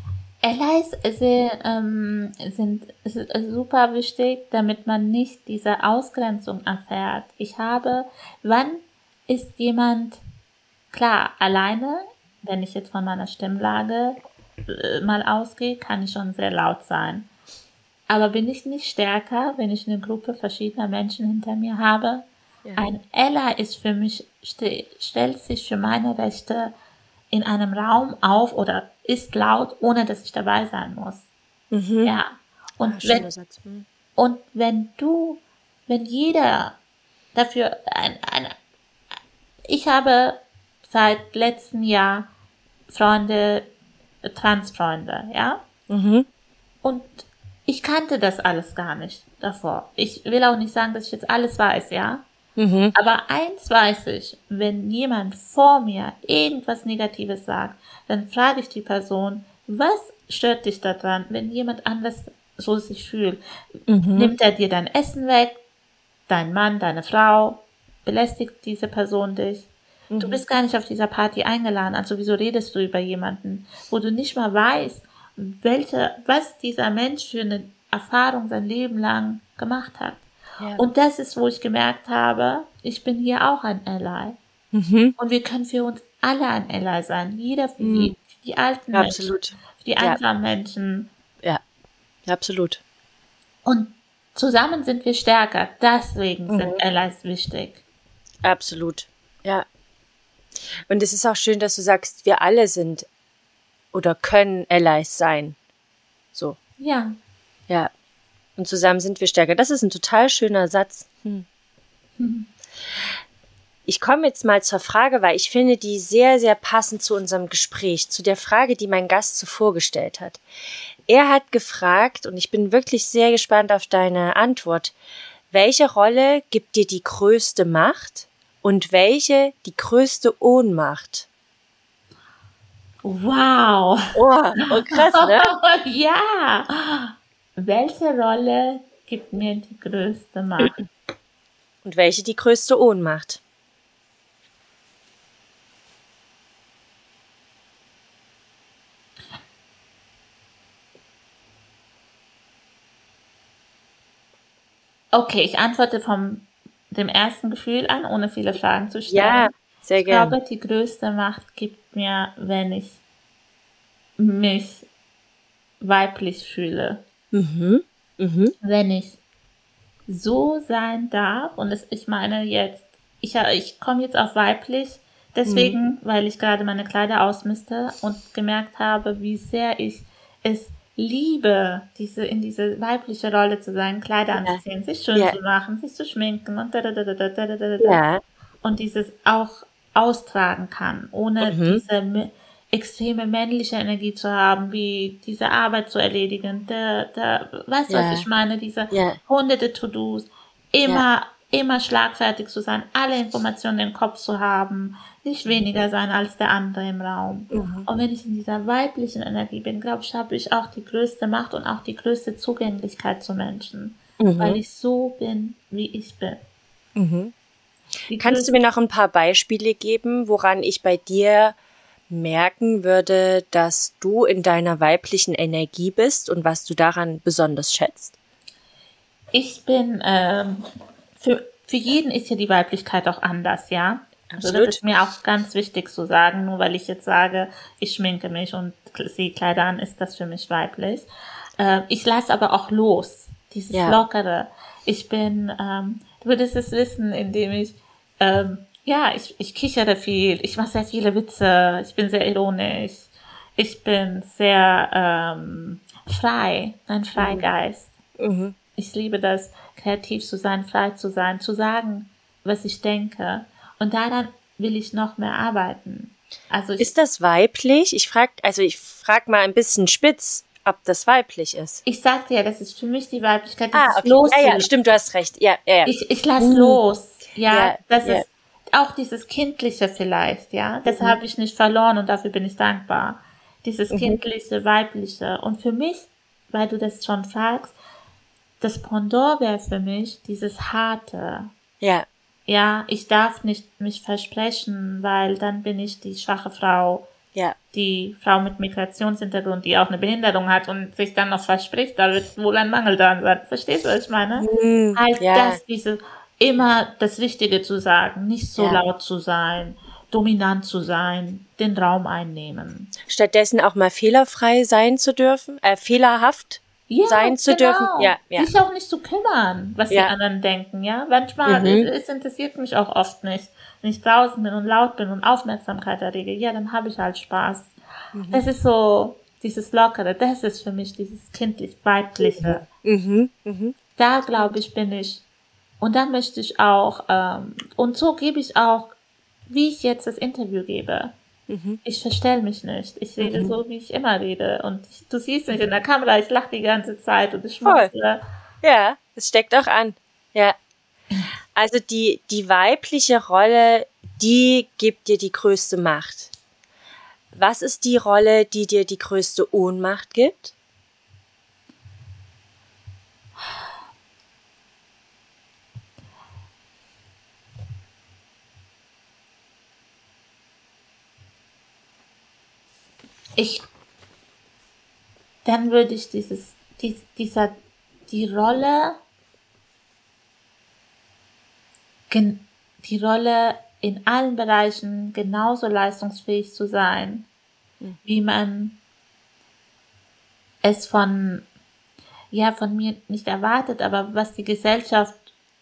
Allies sind, ähm, sind super wichtig, damit man nicht diese Ausgrenzung erfährt. Ich habe, wann ist jemand, klar, alleine, wenn ich jetzt von meiner Stimmlage äh, mal ausgehe, kann ich schon sehr laut sein. Aber bin ich nicht stärker, wenn ich eine Gruppe verschiedener Menschen hinter mir habe? Ja. Ein Ally ist für mich, st- stellt sich für meine Rechte in einem Raum auf oder ist laut, ohne dass ich dabei sein muss. Mhm. Ja. Und, ah, wenn, hm. und wenn du, wenn jeder dafür ein, ein, ich habe seit letztem Jahr Freunde, Transfreunde, ja? Mhm. Und ich kannte das alles gar nicht davor. Ich will auch nicht sagen, dass ich jetzt alles weiß, ja? Mhm. Aber eins weiß ich, wenn jemand vor mir irgendwas Negatives sagt, dann frage ich die Person, was stört dich daran, wenn jemand anders so sich fühlt? Mhm. Nimmt er dir dein Essen weg, dein Mann, deine Frau, belästigt diese Person dich? Mhm. Du bist gar nicht auf dieser Party eingeladen, also wieso redest du über jemanden, wo du nicht mal weißt, welche, was dieser Mensch für eine Erfahrung sein Leben lang gemacht hat. Ja. Und das ist, wo ich gemerkt habe, ich bin hier auch ein Ally. Mhm. Und wir können für uns alle ein Ally sein. Jeder für mhm. die, für die alten absolut. Menschen, für die einsamen ja. Menschen. Ja, absolut. Und zusammen sind wir stärker. Deswegen mhm. sind Allies wichtig. Absolut, ja. Und es ist auch schön, dass du sagst, wir alle sind oder können Allies sein. So. Ja. Ja. Und zusammen sind wir stärker. Das ist ein total schöner Satz. Hm. Hm. Ich komme jetzt mal zur Frage, weil ich finde die sehr, sehr passend zu unserem Gespräch, zu der Frage, die mein Gast zuvor gestellt hat. Er hat gefragt, und ich bin wirklich sehr gespannt auf deine Antwort, welche Rolle gibt dir die größte Macht und welche die größte Ohnmacht? Wow. Oh, oh krass, ne? Ja. Welche Rolle gibt mir die größte Macht? Und welche die größte Ohnmacht? Okay, ich antworte vom dem ersten Gefühl an, ohne viele Fragen zu stellen. Ja, sehr gerne. Ich glaube, die größte Macht gibt mir, wenn ich mich weiblich fühle. Mhm. Mhm. Wenn ich so sein darf, und es, ich meine jetzt, ich, ich komme jetzt auf weiblich, deswegen, mhm. weil ich gerade meine Kleider ausmiste und gemerkt habe, wie sehr ich es liebe, diese, in diese weibliche Rolle zu sein, Kleider ja. anzuziehen, sich schön ja. zu machen, sich zu schminken und da, da, da, da, da, da, da, da. Ja. Und dieses auch austragen kann, ohne mhm. diese extreme männliche Energie zu haben, wie diese Arbeit zu erledigen, der, der, weißt du, ja. was ich meine, diese ja. hunderte To-Dos, immer, ja. immer schlagfertig zu sein, alle Informationen im Kopf zu haben, nicht weniger sein als der andere im Raum. Mhm. Und wenn ich in dieser weiblichen Energie bin, glaube ich, habe ich auch die größte Macht und auch die größte Zugänglichkeit zu Menschen, mhm. weil ich so bin, wie ich bin. Mhm. Kannst du mir noch ein paar Beispiele geben, woran ich bei dir merken würde, dass du in deiner weiblichen Energie bist und was du daran besonders schätzt? Ich bin, ähm, für, für jeden ist ja die Weiblichkeit auch anders, ja? Absolut. Also das ist mir auch ganz wichtig zu sagen, nur weil ich jetzt sage, ich schminke mich und ziehe Kleider an, ist das für mich weiblich. Äh, ich lasse aber auch los, dieses ja. Lockere. Ich bin, ähm, du würdest es wissen, indem ich, ähm, ja, ich, ich kichere viel, ich mache sehr viele Witze, ich bin sehr ironisch, ich bin sehr ähm, frei, ein Freigeist. Mhm. Ich liebe das, kreativ zu sein, frei zu sein, zu sagen, was ich denke. Und daran will ich noch mehr arbeiten. Also ich, ist das weiblich? Ich frage, also ich frage mal ein bisschen spitz, ob das weiblich ist. Ich sagte ja, das ist für mich die Weiblichkeit. Ah, okay. Los ja, ja, stimmt, du hast recht. Ja, ja, ja. Ich, ich lasse uh. los. Ja, ja das ja. ist auch dieses Kindliche vielleicht, ja. Das mhm. habe ich nicht verloren und dafür bin ich dankbar. Dieses mhm. Kindliche, Weibliche. Und für mich, weil du das schon fragst, das Pendant wäre für mich dieses Harte. Ja. Ja, ich darf nicht mich versprechen, weil dann bin ich die schwache Frau, Ja. Die Frau mit Migrationshintergrund, die auch eine Behinderung hat und sich dann noch verspricht, da wird wohl ein Mangel dran sein. Verstehst du, was ich meine? Mhm. Halt, Ja. dass diese, immer das Richtige zu sagen, nicht so Ja. laut zu sein, dominant zu sein, den Raum einnehmen. Stattdessen auch mal fehlerfrei sein zu dürfen, äh, fehlerhaft Ja, sein zu genau. dürfen. Ja, ja. Sich auch nicht zu kümmern, was Ja. die anderen denken, ja. Manchmal, Mhm. es interessiert mich auch oft nicht. Wenn ich draußen bin und laut bin und Aufmerksamkeit errege, ja, dann habe ich halt Spaß. Mhm. Das ist so, dieses Lockere, das ist für mich dieses kindlich-weibliche. Mhm. Mhm. Da, glaube ich, bin ich. Und da möchte ich auch, ähm, und so gebe ich auch, wie ich jetzt das Interview gebe. Mhm. Ich verstell mich nicht. Ich rede Mhm. so, wie ich immer rede. Und ich, du siehst mich in der Kamera, ich lache die ganze Zeit und ich Voll. schmunzle. Ja, es steckt auch an. Ja. Also die, die weibliche Rolle, die gibt dir die größte Macht. Was ist die Rolle, die dir die größte Ohnmacht gibt? Ich, dann würde ich dieses, dies, dieser, die Rolle, gen, die Rolle in allen Bereichen genauso leistungsfähig zu sein, Mhm. wie man es von, ja, von mir nicht erwartet, aber was die Gesellschaft,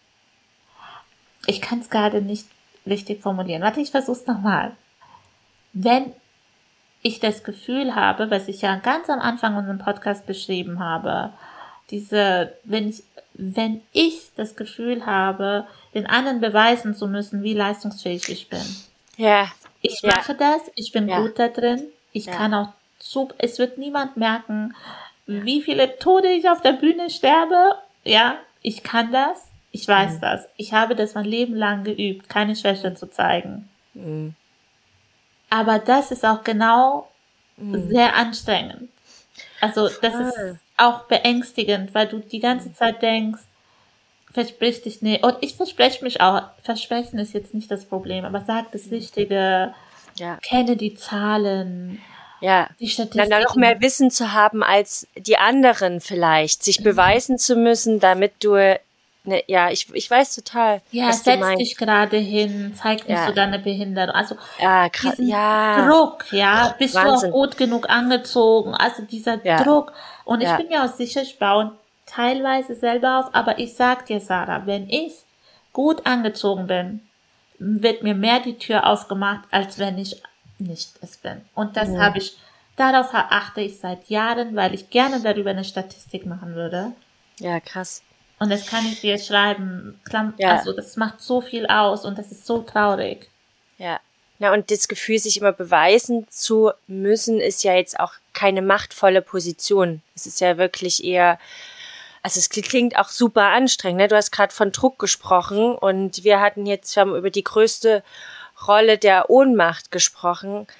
ich kann es gerade nicht richtig formulieren. Warte, ich versuch's nochmal. Wenn ich das Gefühl habe, was ich ja ganz am Anfang unserem Podcast beschrieben habe, diese, wenn ich, wenn ich das Gefühl habe, den anderen beweisen zu müssen, wie leistungsfähig ich bin. Ja. Ich Ja. mache das, ich bin Ja. gut da drin, ich Ja. kann auch super, es wird niemand merken, wie viele Tode ich auf der Bühne sterbe. Ja, ich kann das, ich weiß Mhm. das. Ich habe das mein Leben lang geübt, keine Schwäche zu zeigen. Mhm. Aber das ist auch genau Mhm. sehr anstrengend. Also das ist Voll. auch beängstigend, weil du die ganze Zeit denkst, versprich dich nicht. Und ich verspreche mich auch. Versprechen ist jetzt nicht das Problem, aber sag das Richtige, Ja. kenne die Zahlen, Ja. die Dann Statistiken. noch mehr Wissen zu haben als die anderen vielleicht, sich beweisen zu müssen, damit du, ne, ja, ich, ich weiß total, Ja, was du setz meinst. dich gerade hin, zeig nicht Ja. so deine Behinderung. Also Ja, krass, diesen ja. Druck, ja, bist du auch Wahnsinn. gut genug angezogen? Also dieser Ja. Druck. Und ich Ja. bin mir auch sicher, ich baue teilweise selber auf, aber ich sag dir, Sarah, wenn ich gut angezogen bin, wird mir mehr die Tür aufgemacht, als wenn ich nicht es bin. Und das Mhm. habe ich, darauf achte ich seit Jahren, weil ich gerne darüber eine Statistik machen würde. Ja, krass. Und das kann ich dir schreiben. Klam- Ja. Also das macht so viel aus und das ist so traurig. Ja. Na, und das Gefühl, sich immer beweisen zu müssen, ist ja jetzt auch keine machtvolle Position. Es ist ja wirklich eher, also es klingt auch super anstrengend, ne? Du hast gerade von Druck gesprochen und wir hatten jetzt, wir haben über die größte Rolle der Ohnmacht gesprochen.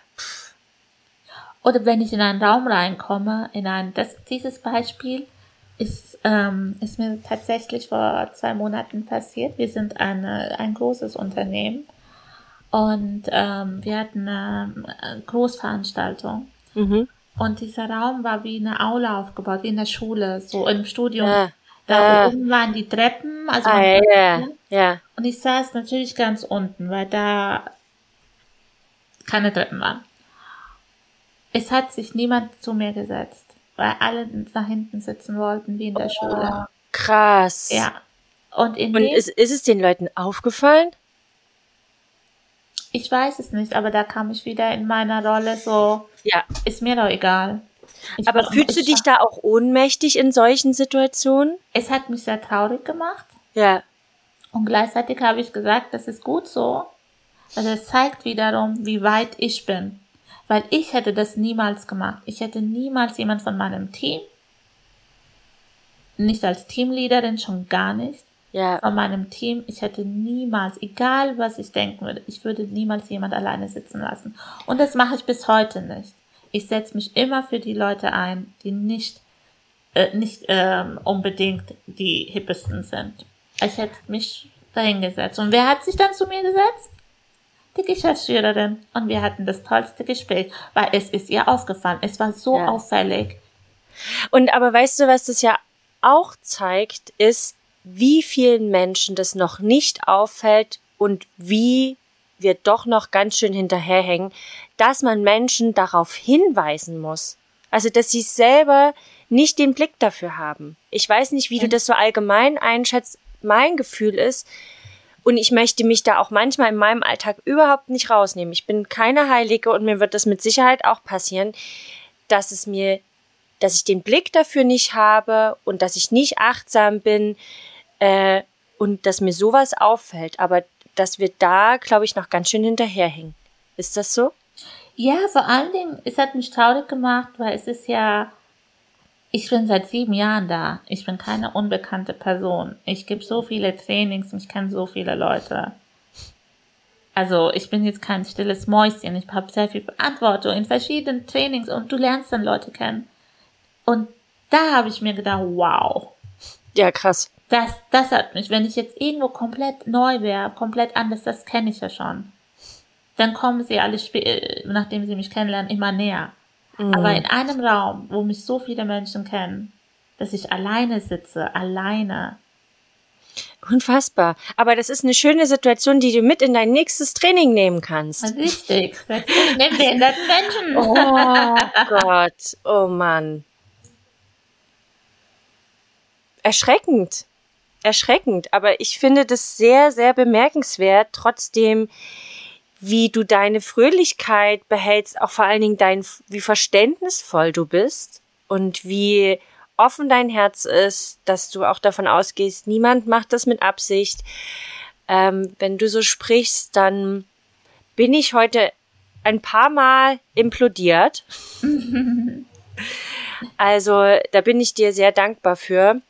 Oder wenn ich in einen Raum reinkomme, in ein, das, dieses Beispiel ist, ähm, ist mir tatsächlich vor zwei Monaten passiert. Wir sind eine, ein großes Unternehmen und ähm, wir hatten eine Großveranstaltung. Mhm. Und dieser Raum war wie eine Aula aufgebaut, wie in der Schule, so im Studium. Ja. Da Ah. oben waren die Treppen, also Ah, man, ja, ja, ja. und ich saß natürlich ganz unten, weil da keine Treppen waren. Es hat sich niemand zu mir gesetzt, weil alle nach hinten sitzen wollten, wie in der Schule. Krass. Ja. Und in Und dem, ist, ist es den Leuten aufgefallen? ich weiß es nicht, aber da kam ich wieder in meiner Rolle so, Ja. ist mir doch egal. Ich Aber war- fühlst du ich, dich da auch ohnmächtig in solchen Situationen? Es hat mich sehr traurig gemacht. Ja. Und gleichzeitig habe ich gesagt, das ist gut so, weil es zeigt wiederum, wie weit ich bin. Weil ich hätte das niemals gemacht. Ich hätte niemals jemand von meinem Team, nicht als Teamleaderin, schon gar nicht, Ja. von meinem Team, ich hätte niemals, egal was ich denken würde, ich würde niemals jemand alleine sitzen lassen. Und das mache ich bis heute nicht. Ich setze mich immer für die Leute ein, die nicht, äh, nicht ähm, unbedingt die hippesten sind. Ich hätte mich dahingesetzt. Und wer hat sich dann zu mir gesetzt? die Geschäftsführerin. Und wir hatten das tollste Gespräch, weil es ist ihr aufgefallen. Es war so ja. auffällig. Und aber weißt du, was das ja auch zeigt, ist, wie vielen Menschen das noch nicht auffällt und wie wir doch noch ganz schön hinterherhängen, dass man Menschen darauf hinweisen muss. Also, dass sie selber nicht den Blick dafür haben. Ich weiß nicht, wie mhm. du das so allgemein einschätzt. Mein Gefühl ist, und ich möchte mich da auch manchmal in meinem Alltag überhaupt nicht rausnehmen. Ich bin keine Heilige und mir wird das mit Sicherheit auch passieren, dass es mir, dass ich den Blick dafür nicht habe und dass ich nicht achtsam bin äh, und dass mir sowas auffällt. Aber dass wir da, glaube ich, noch ganz schön hinterherhängen. Ist das so? Ja, vor allen Dingen, es hat mich traurig gemacht, weil es ist ja, ich bin seit sieben Jahren da. Ich bin keine unbekannte Person. Ich gebe so viele Trainings, ich kenne so viele Leute. Also ich bin jetzt kein stilles Mäuschen. Ich habe sehr viel Verantwortung in verschiedenen Trainings und du lernst dann Leute kennen. Und da habe ich mir gedacht, wow. Ja, krass. Das, das hat mich, wenn ich jetzt irgendwo komplett neu wäre, komplett anders, das kenne ich ja schon. Dann kommen sie alle, nachdem sie mich kennenlernen, immer näher. Mhm. Aber in einem Raum, wo mich so viele Menschen kennen, dass ich alleine sitze, alleine. Unfassbar. Aber das ist eine schöne Situation, die du mit in dein nächstes Training nehmen kannst. Richtig. Nimm behinderten Menschen. Oh Gott. Oh Mann. Erschreckend. Erschreckend. Aber ich finde das sehr, sehr bemerkenswert, trotzdem, wie du deine Fröhlichkeit behältst, auch vor allen Dingen dein, wie verständnisvoll du bist und wie offen dein Herz ist, dass du auch davon ausgehst, niemand macht das mit Absicht. Ähm, wenn du so sprichst, dann bin ich heute ein paar Mal implodiert. Also da bin ich dir sehr dankbar für.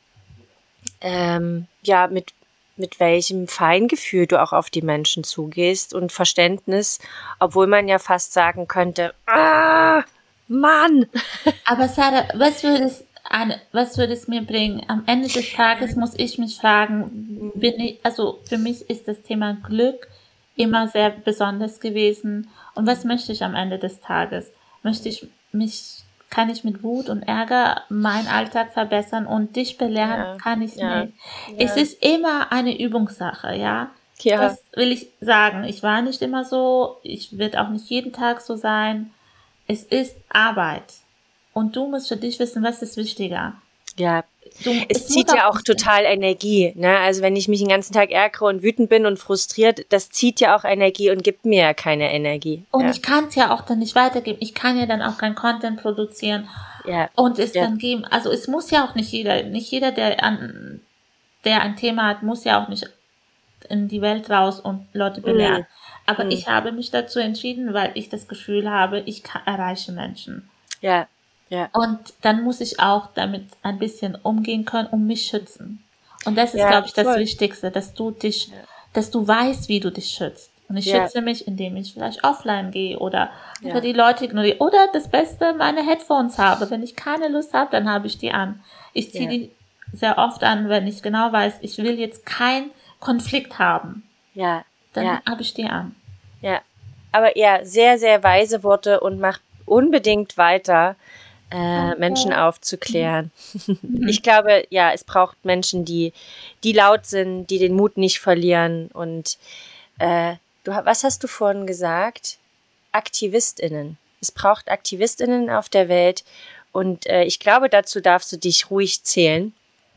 Ähm, ja, mit mit welchem Feingefühl du auch auf die Menschen zugehst und Verständnis, obwohl man ja fast sagen könnte, ah, Mann! Aber Sarah, was würde es, eine, was würde es mir bringen? Am Ende des Tages muss ich mich fragen, bin ich, also für mich ist das Thema Glück immer sehr besonders gewesen. Und was möchte ich am Ende des Tages? Möchte ich mich kann ich mit Wut und Ärger meinen Alltag verbessern und dich belehren, ja, kann ich ja, nicht. Ja. Es ist immer eine Übungssache, ja? ja. Das will ich sagen. Ich war nicht immer so, ich werde auch nicht jeden Tag so sein. Es ist Arbeit. Und du musst für dich wissen, was ist wichtiger. Ja, du, es, es zieht ja auch total Energie, ne? Also wenn ich mich den ganzen Tag ärgere und wütend bin und frustriert, das zieht ja auch Energie und gibt mir ja keine Energie. Und ja. ich kann es ja auch dann nicht weitergeben. Ich kann ja dann auch kein Content produzieren ja. und es ja. dann geben. Also es muss ja auch nicht jeder, nicht jeder, der an, der ein Thema hat, muss ja auch nicht in die Welt raus und Leute belehren. Mm. Aber mm. ich habe mich dazu entschieden, weil ich das Gefühl habe, ich kann, erreiche Menschen. Ja. Ja. Und dann muss ich auch damit ein bisschen umgehen können, um mich schützen. Und das ist, ja, glaube ich, das voll. Wichtigste, dass du dich, ja. dass du weißt, wie du dich schützt. Und ich ja. schütze mich, indem ich vielleicht offline gehe oder, ja. oder die Leute ignoriere. Oder das Beste, meine Headphones habe. Wenn ich keine Lust habe, dann habe ich die an. Ich ziehe ja. die sehr oft an, wenn ich genau weiß, ich will jetzt keinen Konflikt haben. Ja. Dann ja. habe ich die an. Ja. Aber ja, sehr, sehr weise Worte und mach unbedingt weiter. Äh, Menschen aufzuklären. Mhm. Ich glaube, ja, es braucht Menschen, die, die laut sind, die den Mut nicht verlieren. Und äh, du, was hast du vorhin gesagt? AktivistInnen. Es braucht AktivistInnen auf der Welt. Und äh, ich glaube, dazu darfst du dich ruhig zählen.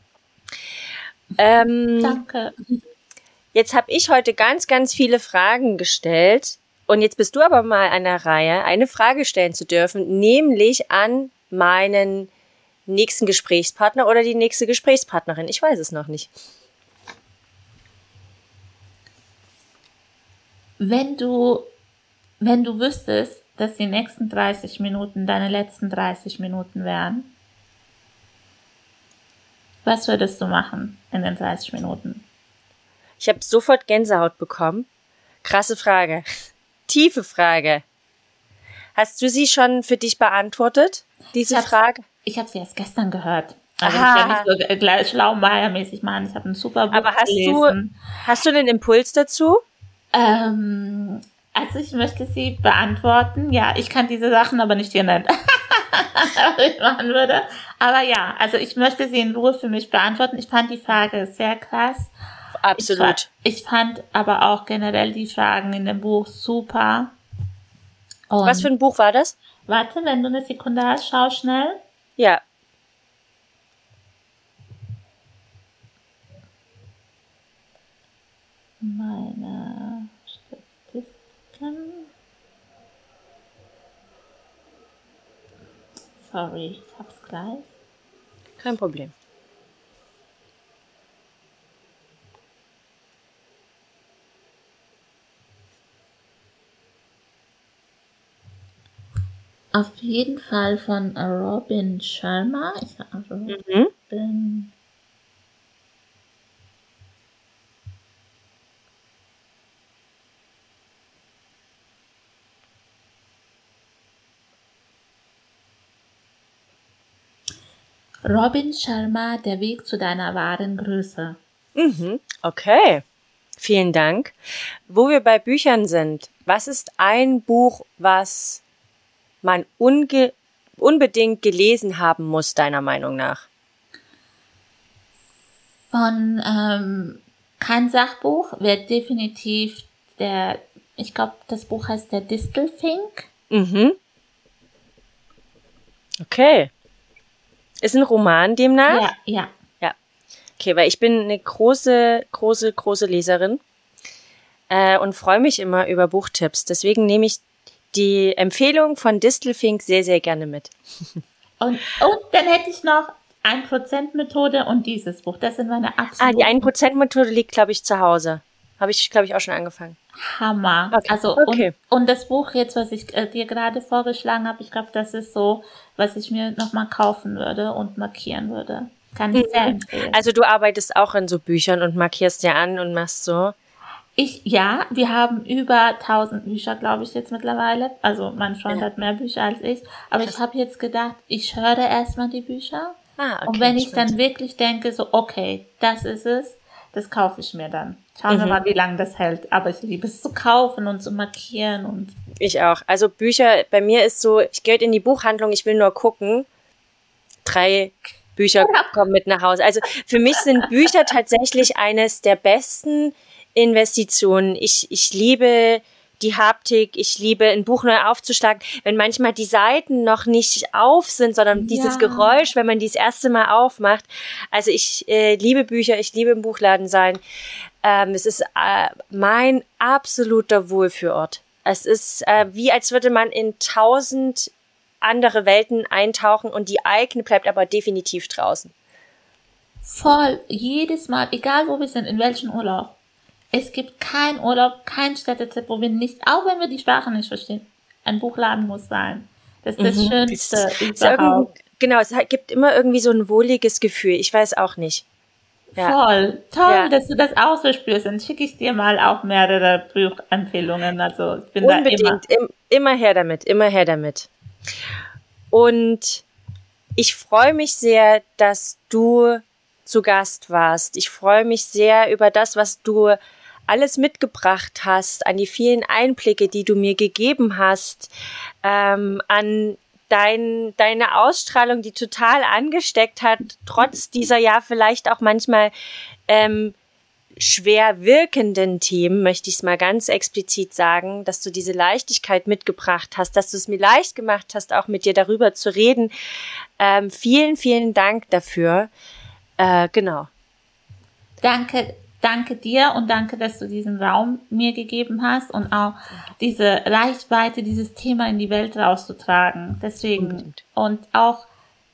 Ähm, Danke. Jetzt habe ich heute ganz, ganz viele Fragen gestellt. Und jetzt bist du aber mal an der Reihe, eine Frage stellen zu dürfen, nämlich an meinen nächsten Gesprächspartner oder die nächste Gesprächspartnerin. Ich weiß es noch nicht. Wenn du, wenn du wüsstest, dass die nächsten dreißig Minuten deine letzten dreißig Minuten wären, was würdest du machen in den dreißig Minuten? Ich habe sofort Gänsehaut bekommen. Krasse Frage. Tiefe Frage. Hast du sie schon für dich beantwortet, diese ich Frage? Ich habe sie erst gestern gehört. Also Aha. ich kann nicht so gleich schlaumeiermäßig machen. Ich habe ein super Buch Aber hast gelesen. du, hast du einen Impuls dazu? Ähm, Also ich möchte sie beantworten. Ja, ich kann diese Sachen aber nicht hier nennen, was ich machen würde. Aber ja, also ich möchte sie in Ruhe für mich beantworten. Ich fand die Frage sehr krass. Absolut. Ich, ich fand aber auch generell die Fragen in dem Buch super. Und was für ein Buch war das? Warte, wenn du eine Sekunde hast, schau schnell. Ja. Meine Statistiken. Sorry, ich hab's gleich. Kein Problem. Auf jeden Fall von Robin Sharma. Ich sag Robin. Mhm. Robin Sharma, der Weg zu deiner wahren Größe. Mhm. Okay. Vielen Dank. Wo wir bei Büchern sind, was ist ein Buch, was man unge- unbedingt gelesen haben muss, deiner Meinung nach? Von ähm, kein Sachbuch wird definitiv der, ich glaube, das Buch heißt der Distelfink. Mhm. Okay. Ist ein Roman demnach? Ja, ja. Ja. Okay, weil ich bin eine große, große, große Leserin äh, und freue mich immer über Buchtipps. Deswegen nehme ich die Empfehlung von Distelfink sehr, sehr gerne mit. Und, und dann hätte ich noch ein Prozent Methode und dieses Buch. Das sind meine absoluten... Ah, die ein Prozent Methode liegt, glaube ich, zu Hause. Habe ich, glaube ich, auch schon angefangen. Hammer. Okay. Also okay. Und, und das Buch jetzt, was ich äh, dir gerade vorgeschlagen habe, ich glaube, das ist so, was ich mir nochmal kaufen würde und markieren würde. Kann ich sehr empfehlen. Also du arbeitest auch in so Büchern und markierst dir an und machst so... Ich, ja, wir haben über tausend Bücher, glaube ich, jetzt mittlerweile. Also mein Freund ja. hat mehr Bücher als ich. Aber ich habe jetzt gedacht, ich höre erstmal die Bücher. Ah, okay, und wenn ich stimmt. dann wirklich denke, so, okay, das ist es, das kaufe ich mir dann. Schauen wir mhm. mal, wie lange das hält. Aber ich liebe es zu kaufen und zu markieren. Und ich auch. Also Bücher, bei mir ist so, ich gehe in die Buchhandlung, ich will nur gucken. Drei Bücher kommen mit nach Hause. Also für mich sind Bücher tatsächlich eines der besten Investitionen. Ich, ich liebe die Haptik, ich liebe ein Buch neu aufzuschlagen, wenn manchmal die Seiten noch nicht auf sind, sondern dieses ja. Geräusch, wenn man die das erste Mal aufmacht. Also ich äh, liebe Bücher, ich liebe im Buchladen sein. Ähm, es ist äh, mein absoluter Wohlfühlort. Es ist äh, wie, als würde man in tausend andere Welten eintauchen und die eigene bleibt aber definitiv draußen. Voll, jedes Mal, egal wo wir sind, in welchem Urlaub. Es gibt keinen Urlaub, keinen Städtetipp, wo wir nicht, auch wenn wir die Sprache nicht verstehen, ein Buchladen muss sein. Das ist das mhm. Schönste es, überhaupt. Genau, es gibt immer irgendwie so ein wohliges Gefühl. Ich weiß auch nicht. Ja. Voll, toll, ja. dass du das auch so spürst. Dann schicke ich dir mal auch mehrere Buchempfehlungen. Also ich bin Unbedingt, da immer. Im, immer her damit, immer her damit. Und ich freue mich sehr, dass du zu Gast warst. Ich freue mich sehr über das, was du alles mitgebracht hast, an die vielen Einblicke, die du mir gegeben hast, ähm, an dein, deine Ausstrahlung, die total angesteckt hat, trotz dieser ja vielleicht auch manchmal ähm, schwer wirkenden Themen, möchte ich es mal ganz explizit sagen, dass du diese Leichtigkeit mitgebracht hast, dass du es mir leicht gemacht hast, auch mit dir darüber zu reden. Ähm, vielen, vielen Dank dafür. Äh, genau. Danke, danke dir und danke, dass du diesen Raum mir gegeben hast und auch diese Reichweite, dieses Thema in die Welt rauszutragen. Deswegen. Unbedingt. Und auch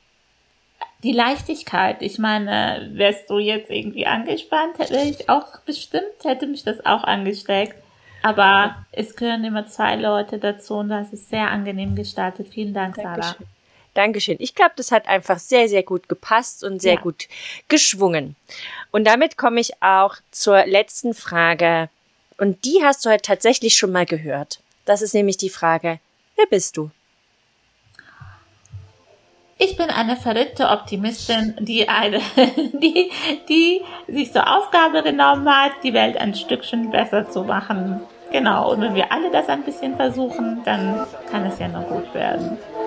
die Leichtigkeit. Ich meine, wärst du jetzt irgendwie angespannt, hätte ich auch bestimmt, hätte mich das auch angesteckt. Aber ja. es gehören immer zwei Leute dazu und das ist sehr angenehm gestaltet. Vielen Dank, Dankeschön. Sarah. Dankeschön. Ich glaube, das hat einfach sehr, sehr gut gepasst und sehr ja. gut geschwungen. Und damit komme ich auch zur letzten Frage. Und die hast du halt tatsächlich schon mal gehört. Das ist nämlich die Frage, wer bist du? Ich bin eine verrückte Optimistin, die eine, die, die sich zur Aufgabe genommen hat, die Welt ein Stückchen besser zu machen. Genau, und wenn wir alle das ein bisschen versuchen, dann kann es ja noch gut werden.